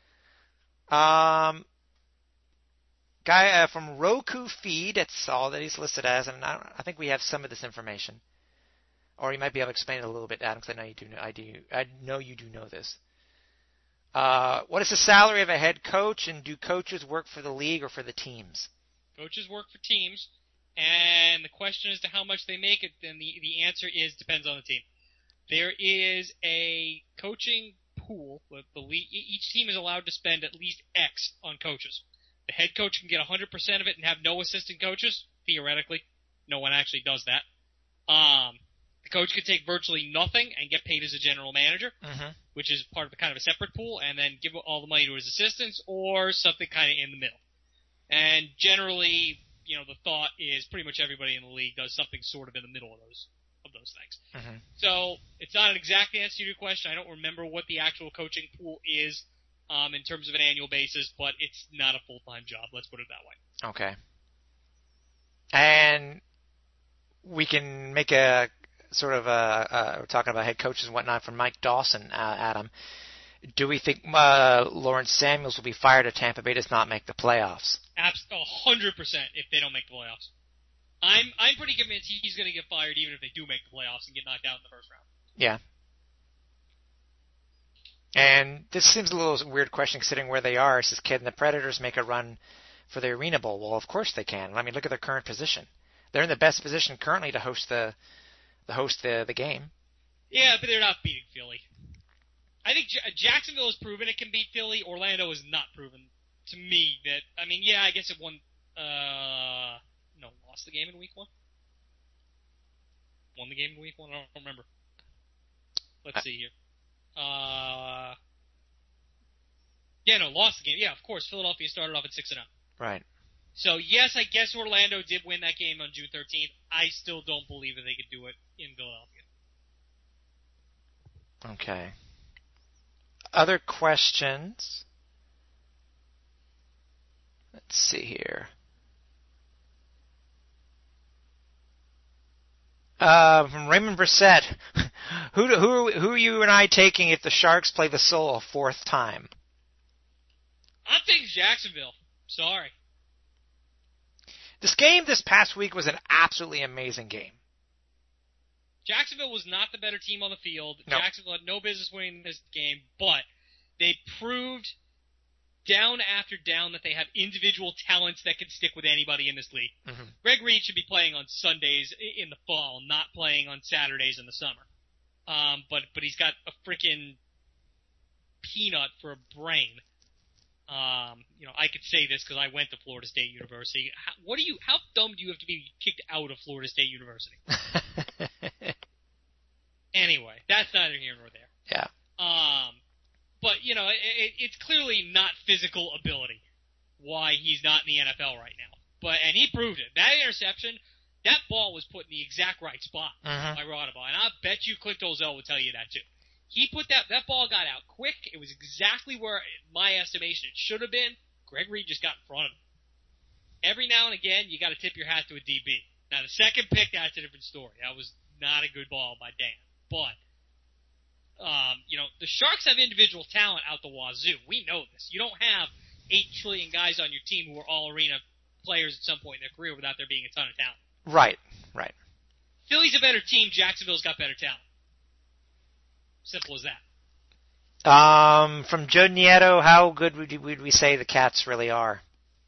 Guy from Roku Feed. That's all that he's listed as, and I think we have some of this information. Or you might be able to explain it a little bit, Adam, because I know you do. I know you do know this. What is the salary of a head coach, and do coaches work for the league or for the teams? Coaches work for teams, and the question as to how much they make it, then the answer is depends on the team. There is a coaching pool. Each team is allowed to spend at least X on coaches. The head coach can get 100% of it and have no assistant coaches, theoretically. No one actually does that. The coach could take virtually nothing and get paid as a general manager, which is part of a kind of a separate pool, and then give all the money to his assistants or something kind of in the middle. And generally, the thought is pretty much everybody in the league does something sort of in the middle of those things. So it's not an exact answer to your question. I don't remember what the actual coaching pool is in terms of an annual basis, but it's not a full-time job. Let's put it that way. Okay. And we can make a sort of we're talking about head coaches and whatnot from Mike Dawson, Adam. Do we think Lawrence Samuels will be fired if Tampa Bay does not make the playoffs? 100% if they don't make the playoffs. I'm pretty convinced he's going to get fired even if they do make the playoffs and get knocked out in the first round. Yeah. And this seems a little weird question considering where they are. It says, can the Predators make a run for the Arena Bowl? Well, of course they can. I mean, look at their current position. They're in the best position currently to host the game. Yeah, but they're not beating Philly. I think Jacksonville has proven it can beat Philly. Orlando has not proven to me that. I mean, yeah, I guess it won. Lost the game in week 1. Won the game in week 1. I don't remember. Let's see here. Lost the game. Yeah, of course. Philadelphia started off at 6-0. Right. So yes, I guess Orlando did win that game on June 13th. I still don't believe that they could do it in Philadelphia. Okay. Other questions? Let's see here. From Raymond Brissett, who are you and I taking if the Sharks play the Soul a fourth time? I'm taking Jacksonville. Sorry. This game this past week was an absolutely amazing game. Jacksonville was not the better team on the field. No. Jacksonville had no business winning this game, but they proved down after down that they have individual talents that can stick with anybody in this league. Greg Reed should be playing on Sundays in the fall, not playing on Saturdays in the summer. But he's got a freaking peanut for a brain. I could say this because I went to Florida State University. How dumb do you have to be kicked out of Florida State University? Anyway, that's neither here nor there. Yeah. But, it's clearly not physical ability why he's not in the NFL right now. And he proved it. That interception, that ball was put in the exact right spot by Rodabah. And I bet you Clint Ozell would tell you that too. He put that ball got out quick. It was exactly where, in my estimation, it should have been. Greg Reed just got in front of him. Every now and again, you got to tip your hat to a DB. Now, the second pick, that's a different story. That was not a good ball by Dan. But, the Sharks have individual talent out the wazoo. We know this. You don't have 8 trillion guys on your team who are all arena players at some point in their career without there being a ton of talent. Right. Philly's a better team. Jacksonville's got better talent. Simple as that. From Joe Nieto, how good would we say the Cats really are?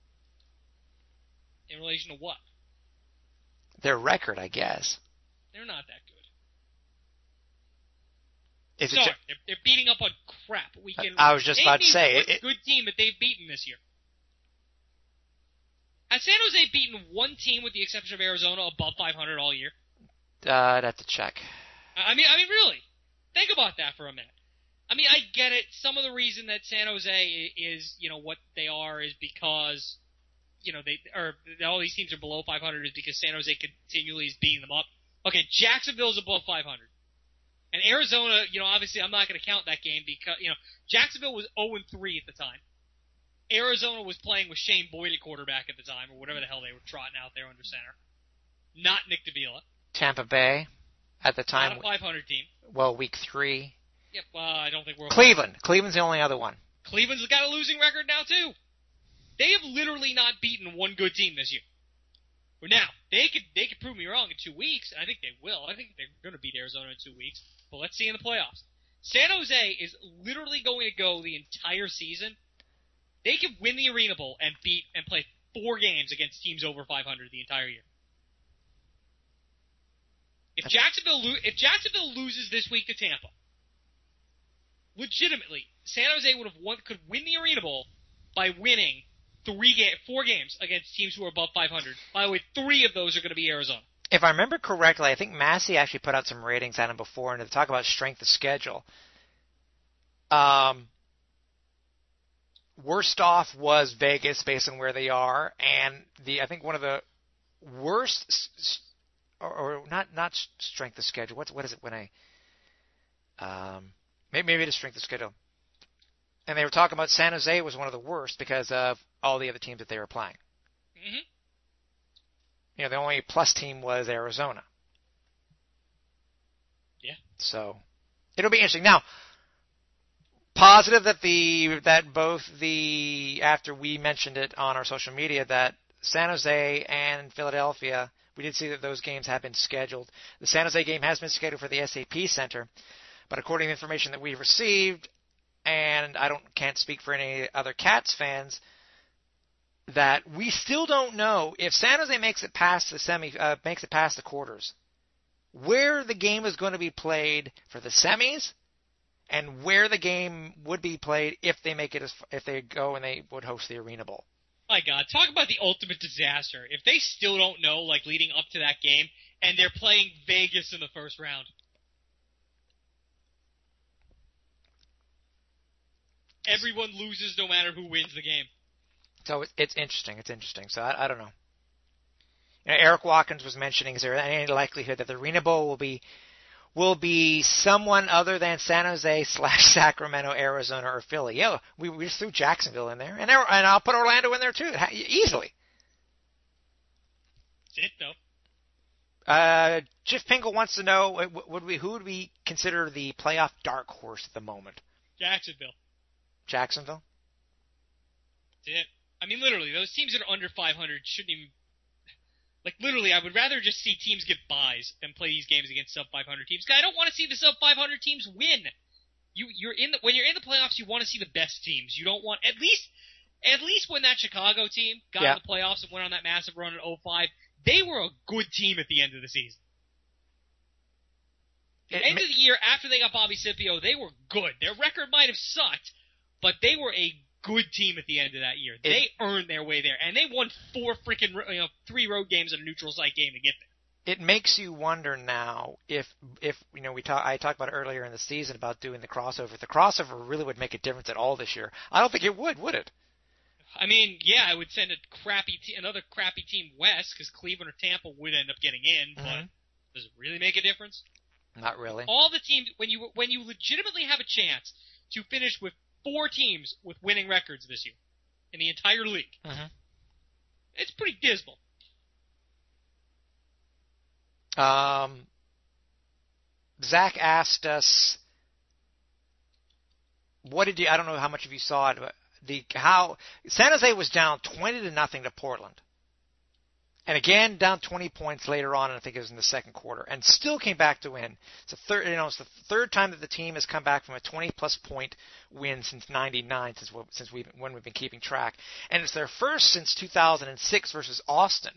In relation to what? Their record, I guess. They're not that good. Sorry, they're beating up on crap. I was just about to say. It's a good team that they've beaten this year. Has San Jose beaten one team with the exception of Arizona above 500 all year? I'd have to check. I mean, really. Think about that for a minute. I mean, I get it. Some of the reason that San Jose is, what they are is because, all these teams are below 500 is because San Jose continually is beating them up. Okay, Jacksonville's above 500. And Arizona, obviously I'm not going to count that game because, Jacksonville was 0-3 at the time. Arizona was playing with Shane Boyd at quarterback at the time, or whatever the hell they were trotting out there under center. Not Nick Davila. Tampa Bay at the time. Not a 500 team. Well, week 3. Yep, I don't think we're... Cleveland. Cleveland's the only other one. Cleveland's got a losing record now, too. They have literally not beaten one good team this year. But now, they could prove me wrong in 2 weeks, and I think they will. I think they're going to beat Arizona in 2 weeks. But let's see in the playoffs. San Jose is literally going to go the entire season. They could win the Arena Bowl and play 4 games against teams over 500 the entire year. If Jacksonville loses this week to Tampa, legitimately, San Jose could win the Arena Bowl by winning 4 games against teams who are above 500. By the way, 3 of those are going to be Arizona. If I remember correctly, I think Massey actually put out some ratings on him before, and to talk about strength of schedule. Worst off was Vegas, based on where they are, and I think one of the worst, or not strength of schedule. What is it when maybe it is strength of schedule. And they were talking about San Jose was one of the worst because of all the other teams that they were playing. Mm-hmm. You know, the only plus team was Arizona. Yeah. So it'll be interesting. Now, positive that after we mentioned it on our social media that San Jose and Philadelphia, we did see that those games have been scheduled. The San Jose game has been scheduled for the SAP Center, but according to the information that we've received, and I can't speak for any other Cats fans, that we still don't know if San Jose makes it past the quarters, where the game is going to be played for the semis, and where the game would be played if they go and they would host the Arena Bowl. My God, talk about the ultimate disaster. If they still don't know, like leading up to that game, and they're playing Vegas in the first round. Everyone loses no matter who wins the game. So it's interesting. It's interesting. So I don't know. You know, Eric Watkins was mentioning, is there any likelihood that the Arena Bowl will be someone other than San Jose / Sacramento, Arizona, or Philly? Yeah, we just threw Jacksonville in there, and I'll put Orlando in there too, easily. That's it, though. Jeff Pingle wants to know who would we consider the playoff dark horse at the moment? Jacksonville? That's it. I mean, literally, those teams that are under 500 shouldn't even... Like, literally, I would rather just see teams get buys than play these games against sub-500 teams. Because I don't want to see the sub-500 teams win. When you're in the playoffs, you want to see the best teams. You don't want... At least when that Chicago team got in the playoffs and went on that massive run in 2005, they were a good team at the end of the season. At the end of the year, after they got Bobby Scipio, they were good. Their record might have sucked, but they were a good team at the end of that year. They earned their way there, and they won 3 road games and a neutral site game to get there. It makes you wonder now if I talked about it earlier in the season about doing the crossover. If the crossover really would make a difference at all this year, I don't think it would it? I mean, yeah, I would send another crappy team west because Cleveland or Tampa would end up getting in, but does it really make a difference? Not really. All the teams, when you legitimately have a chance to finish with 4 teams with winning records this year in the entire league, it's pretty dismal. Zach asked us, I don't know how much of you saw it, but San Jose was down 20-0 to Portland. And again, down 20 points later on, and I think it was in the second quarter, and still came back to win. It's the third time that the team has come back from a 20-plus point win since '99, when we've been keeping track, and it's their first since 2006 versus Austin.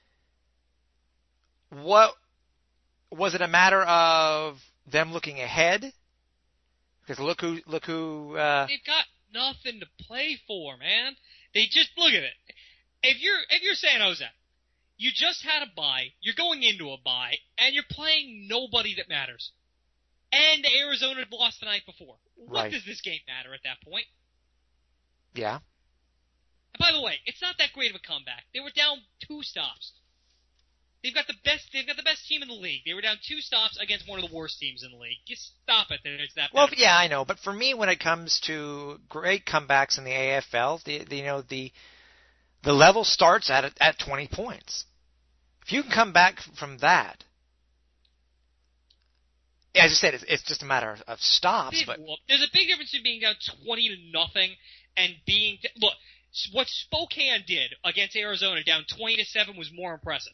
What was it? A matter of them looking ahead? Because look who. They've got nothing to play for, man. They just look at it. If you're San Jose. You just had a bye, you're going into a bye, and you're playing nobody that matters. And Arizona had lost the night before. What does this game matter at that point? Yeah. And by the way, it's not that great of a comeback. They were down 2 stops. They've got the best team in the league. They were down 2 stops against one of the worst teams in the league. Just stop it. It's that bad. Well, yeah, I know. But for me, when it comes to great comebacks in the AFL, the level starts at 20 points. If you can come back from that, as you said, it's just a matter of stops. But There's a big difference between being down 20-0 and being look. What Spokane did against Arizona down 20-7 was more impressive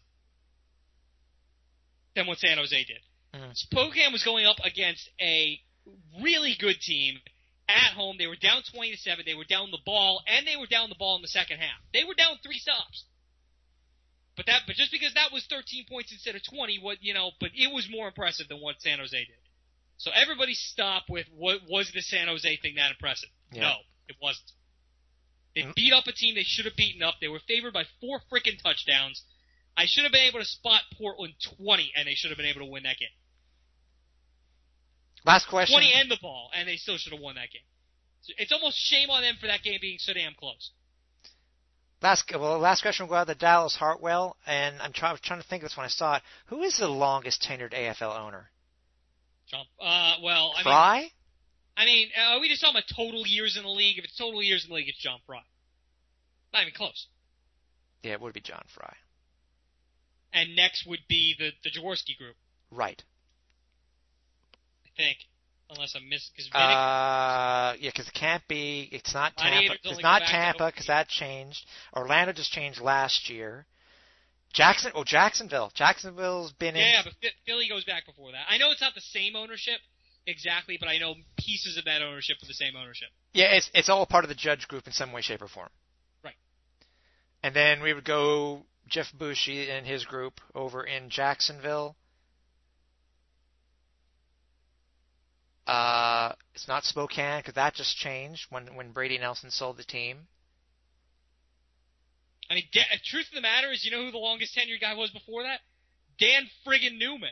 than what San Jose did. Mm-hmm. Spokane was going up against a really good team at home. They were down 20-7. They were down the ball, and they were down the ball in the second half. They were down 3 stops. But just because that was 13 points instead of 20, but it was more impressive than what San Jose did. So everybody stop with, what was the San Jose thing that impressive? Yeah. No, it wasn't. They beat up a team they should have beaten up. They were favored by 4 freaking touchdowns. I should have been able to spot Portland 20, and they should have been able to win that game. Last question. 20 and the ball, and they still should have won that game. So it's almost shame on them for that game being so damn close. Last question will go out to Dallas Hartwell, and I'm trying to think of this when I saw it. Who is the longest tenured AFL owner? Fry? Are we just talking about total years in the league? If it's total years in the league, it's John Fry. Not even close. Yeah, it would be John Fry. And next would be the Jaworski group. Right. I think. Unless I'm missing. Because it can't be. It's not Tampa. Gladiators It's only not go back to Tampa because that changed. Orlando just changed last year. Jacksonville. Jacksonville's been in. Yeah, but Philly goes back before that. I know it's not the same ownership exactly, but I know pieces of that ownership are the same ownership. Yeah, it's all part of the Judge Group in some way, shape, or form. Right. And then we would go Jeff Bushey and his group over in Jacksonville. It's not Spokane because that just changed when Brady Nelson sold the team. Truth of the matter is, you know who the longest tenured guy was before that? Dan friggin' Newman.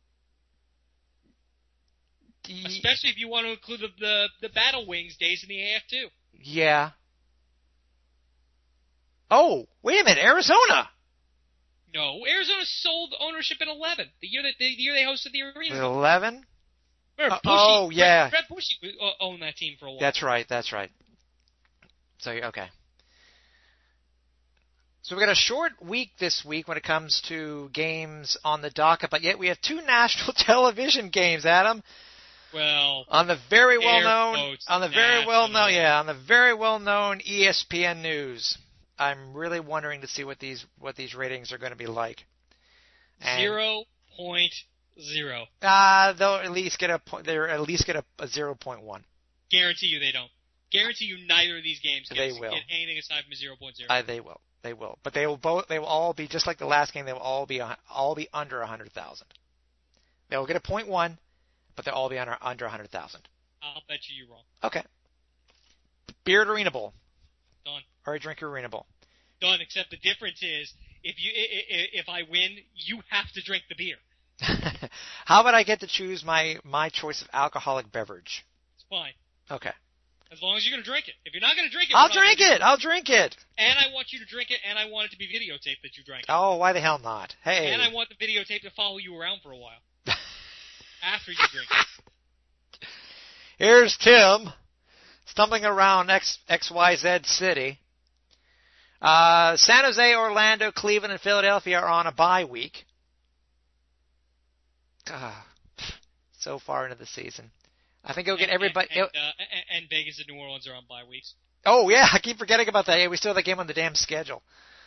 Especially if you want to include the Battle Wings days in the AF2. Yeah. Oh, wait a minute, Arizona. No, Arizona sold ownership in 11. The year they hosted the arena. 11? Remember, yeah. Brett Bushy owned that team for a while. That's right. So, okay. So we got a short week this week when it comes to games on the docket, but yet we have 2 national television games, Adam. Well, on the very well known ESPN News. I'm really wondering to see what these ratings are going to be like. 0.0. They'll at least get a 0.1. Guarantee you they don't. Guarantee you neither of these games get anything aside from a 0.0. They will. But they will all be just like the last game. They will all be under 100,000. They will get a 0.1, but they'll all be under 100,000. I'll bet you're wrong. Okay. Beer at Arena Bowl. Done. Or drink your Arena Bowl. Done. Except the difference is if I win, you have to drink the beer. How about I get to choose my choice of alcoholic beverage? It's fine. Okay. As long as you're going to drink it. If you're not going to drink it, I'll drink it. And I want you to drink it, and I want it to be videotaped that you drank it. Oh, why the hell not? Hey. And I want the videotape to follow you around for a while. After you drink it. Here's Tim stumbling around XYZ City. San Jose, Orlando, Cleveland, and Philadelphia are on a bye week. So far into the season. I think it'll get everybody. And Vegas and New Orleans are on bye weeks. Oh, yeah, I keep forgetting about that. Yeah, we still have that game on the damn schedule.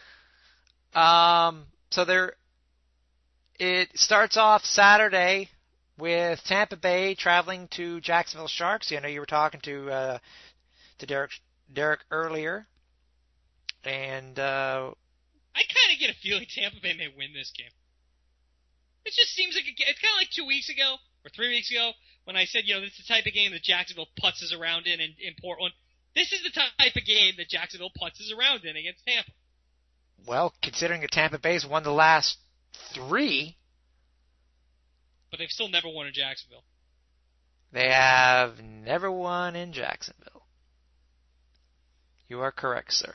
It starts off Saturday with Tampa Bay traveling to Jacksonville Sharks. I know you were talking to Derek earlier. And I kind of get a feeling Tampa Bay may win this game. It just seems like it's kind of like 2 weeks ago or 3 weeks ago when I said, this is the type of game that Jacksonville putzes around in Portland. This is the type of game that Jacksonville putzes around in against Tampa. Well, considering that Tampa Bay's won the last 3. But they've still never won in Jacksonville. They have never won in Jacksonville. You are correct, sir.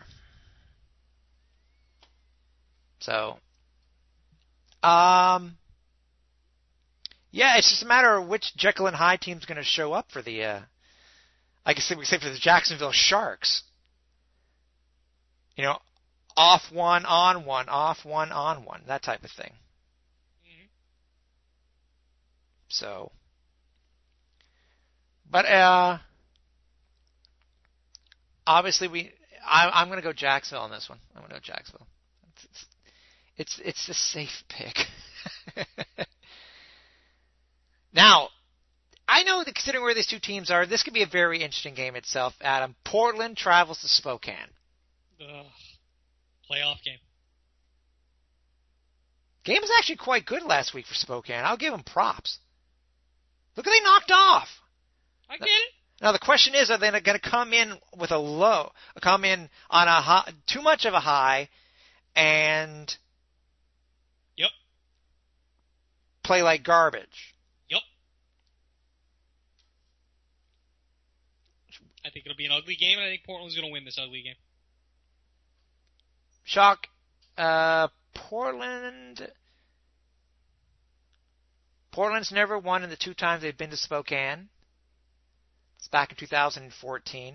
So, yeah, it's just a matter of which Jekyll and Hyde team's going to show up for the, I guess we could say for the Jacksonville Sharks. Off one, on one, off one, on one, that type of thing. Mm-hmm. So, But obviously I'm going to go Jacksonville on this one. I'm going to go Jacksonville. It's the safe pick. Now, I know that considering where these two teams are, this could be a very interesting game itself, Adam. Portland travels to Spokane. Ugh. Playoff game. Game was actually quite good last week for Spokane. I'll give them props. Look at they knocked off. I get it. Now the question is, are they going to come in with a low, come in on a high, too much of a high, and Yep. play like garbage? Yep. I think it'll be an ugly game, and I think Portland's going to win this ugly game. Shock. Portland's never won in the 2 times they've been to Spokane. It's back in 2014.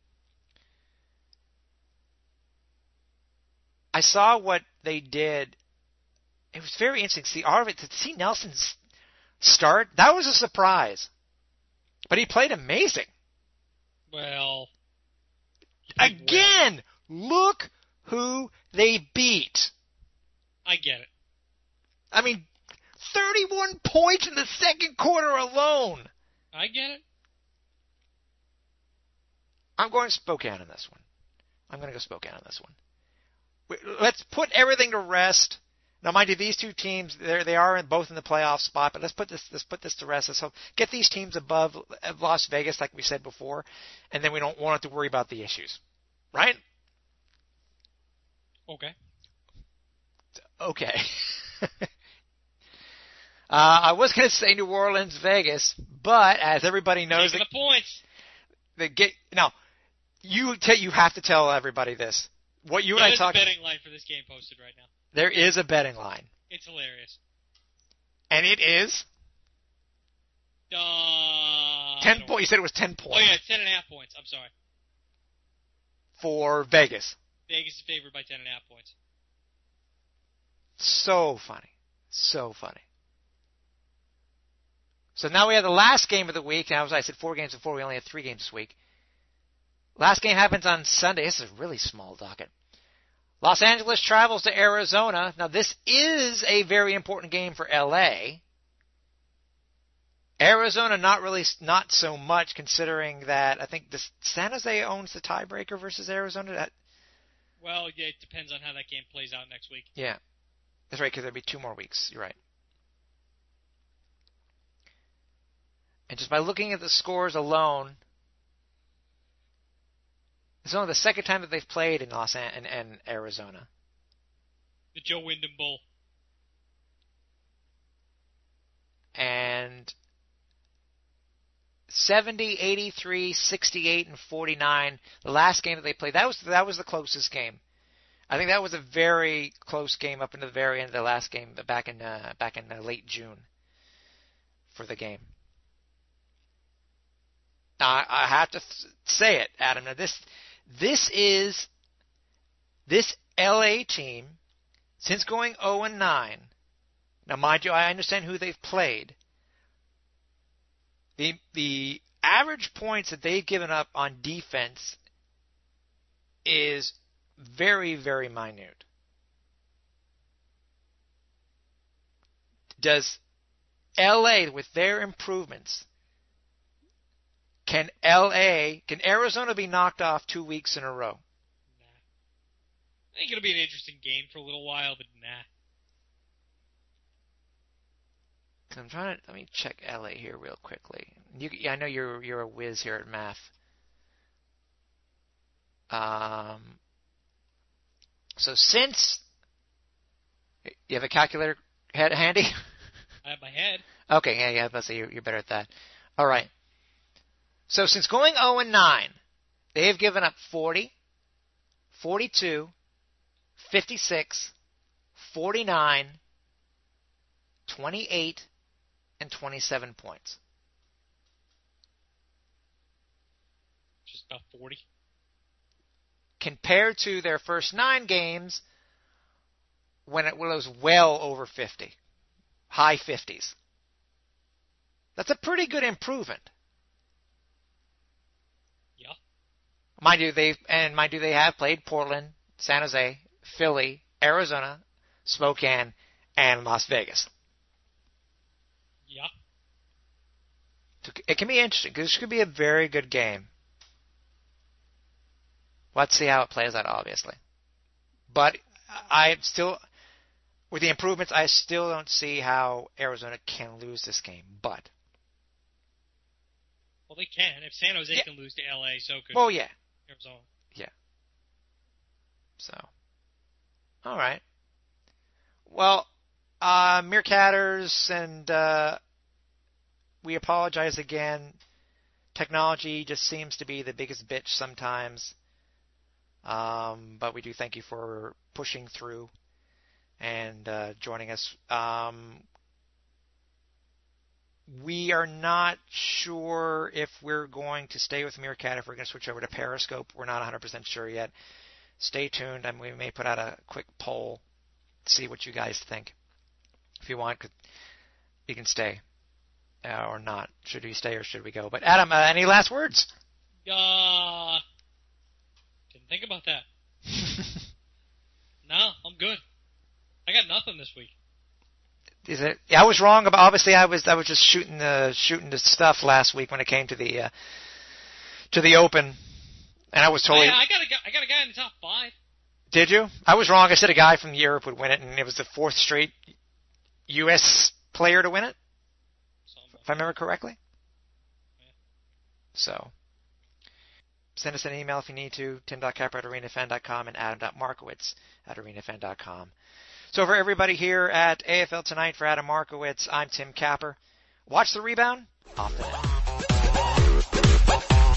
I saw what they did. It was very interesting. To see Nelson start, that was a surprise. But he played amazing. Well. Again, look who they beat. I get it. I mean, 31 points in the second quarter alone. I get it. I'm going Spokane on this one. I'm going to go Spokane on this one. Let's put everything to rest. Now, mind you, these two teams, they are both in the playoff spot, but let's put this to rest. Let's get these teams above Las Vegas, like we said before, and then we don't want to worry about the issues. Right? Okay. Okay. I was going to say New Orleans, Vegas, but as everybody knows, taking the points. Now, you have to tell everybody this. What you and I talked. There's a betting line for this game posted right now. There is a betting line. It's hilarious. And it is 10 points. You said it was 10 points. Oh yeah, 10.5 points. I'm sorry. For Vegas. Vegas is favored by 10.5 points. So funny. So funny. So now we have the last game of the week. Now, as I said, 4 games before. We only had 3 games this week. Last game happens on Sunday. This is a really small docket. Los Angeles travels to Arizona. Now, this is a very important game for L.A. Arizona, not so much, considering that I think San Jose owns the tiebreaker versus Arizona. Well, yeah, it depends on how that game plays out next week. Yeah. That's right, because there'll be 2 more weeks. You're right. And just by looking at the scores alone, it's only the second time that they've played in Arizona. The Joe Wyndham Bowl. And 70, 83, 68, and 49. The last game that they played, that was the closest game. I think that was a very close game up into the very end of the last game, back in late June for the game. Now, I have to say it, Adam. Now, this LA team, since going 0-9. Now, mind you, I understand who they've played. The average points that they've given up on defense is very, very minute. Does LA, with their improvements, can Arizona be knocked off 2 weeks in a row? Nah. I think it'll be an interesting game for a little while, but nah. Let me check LA here real quickly. I know you're a whiz here at math. So since you have a calculator handy? I have my head. Okay, yeah, let's say you're better at that. All right. So since going 0-9, they have given up 40, 42, 56, 49, 28, and 27 points. Just about 40. Compared to their first 9 games when it was well over 50. High 50s. That's a pretty good improvement. Mind you, they have played Portland, San Jose, Philly, Arizona, Spokane, and Las Vegas. Yeah. It can be interesting because this could be a very good game. Let's see how it plays out, obviously. But I still, with the improvements, I still don't see how Arizona can lose this game. But well, they can. If San Jose can lose to LA, so could Arizona. Yeah. So, all right. Well, Meerkatters, and we apologize again. Technology just seems to be the biggest bitch sometimes. But we do thank you for pushing through and joining us. We are not sure if we're going to stay with Meerkat, if we're going to switch over to Periscope. We're not 100% sure yet. Stay tuned, and we may put out a quick poll to see what you guys think. If you want, you can stay or not. Should we stay or should we go? But Adam, any last words? Didn't think about that. No, I'm good. I got nothing this week. Is it? Yeah, I was wrong about. Obviously, I was just shooting the stuff last week when it came to the Open, and I was totally. I got a guy in the top 5. Did you? I was wrong. I said a guy from Europe would win it, and it was the 4th straight U.S. player to win it, if I remember correctly. Yeah. So, send us an email if you need to, tim.capper@arenafan.com and adam.markowitz@arenafan.com. So for everybody here at AFL Tonight, for Adam Markowitz, I'm Tim Capper. Watch the rebound. Off the net.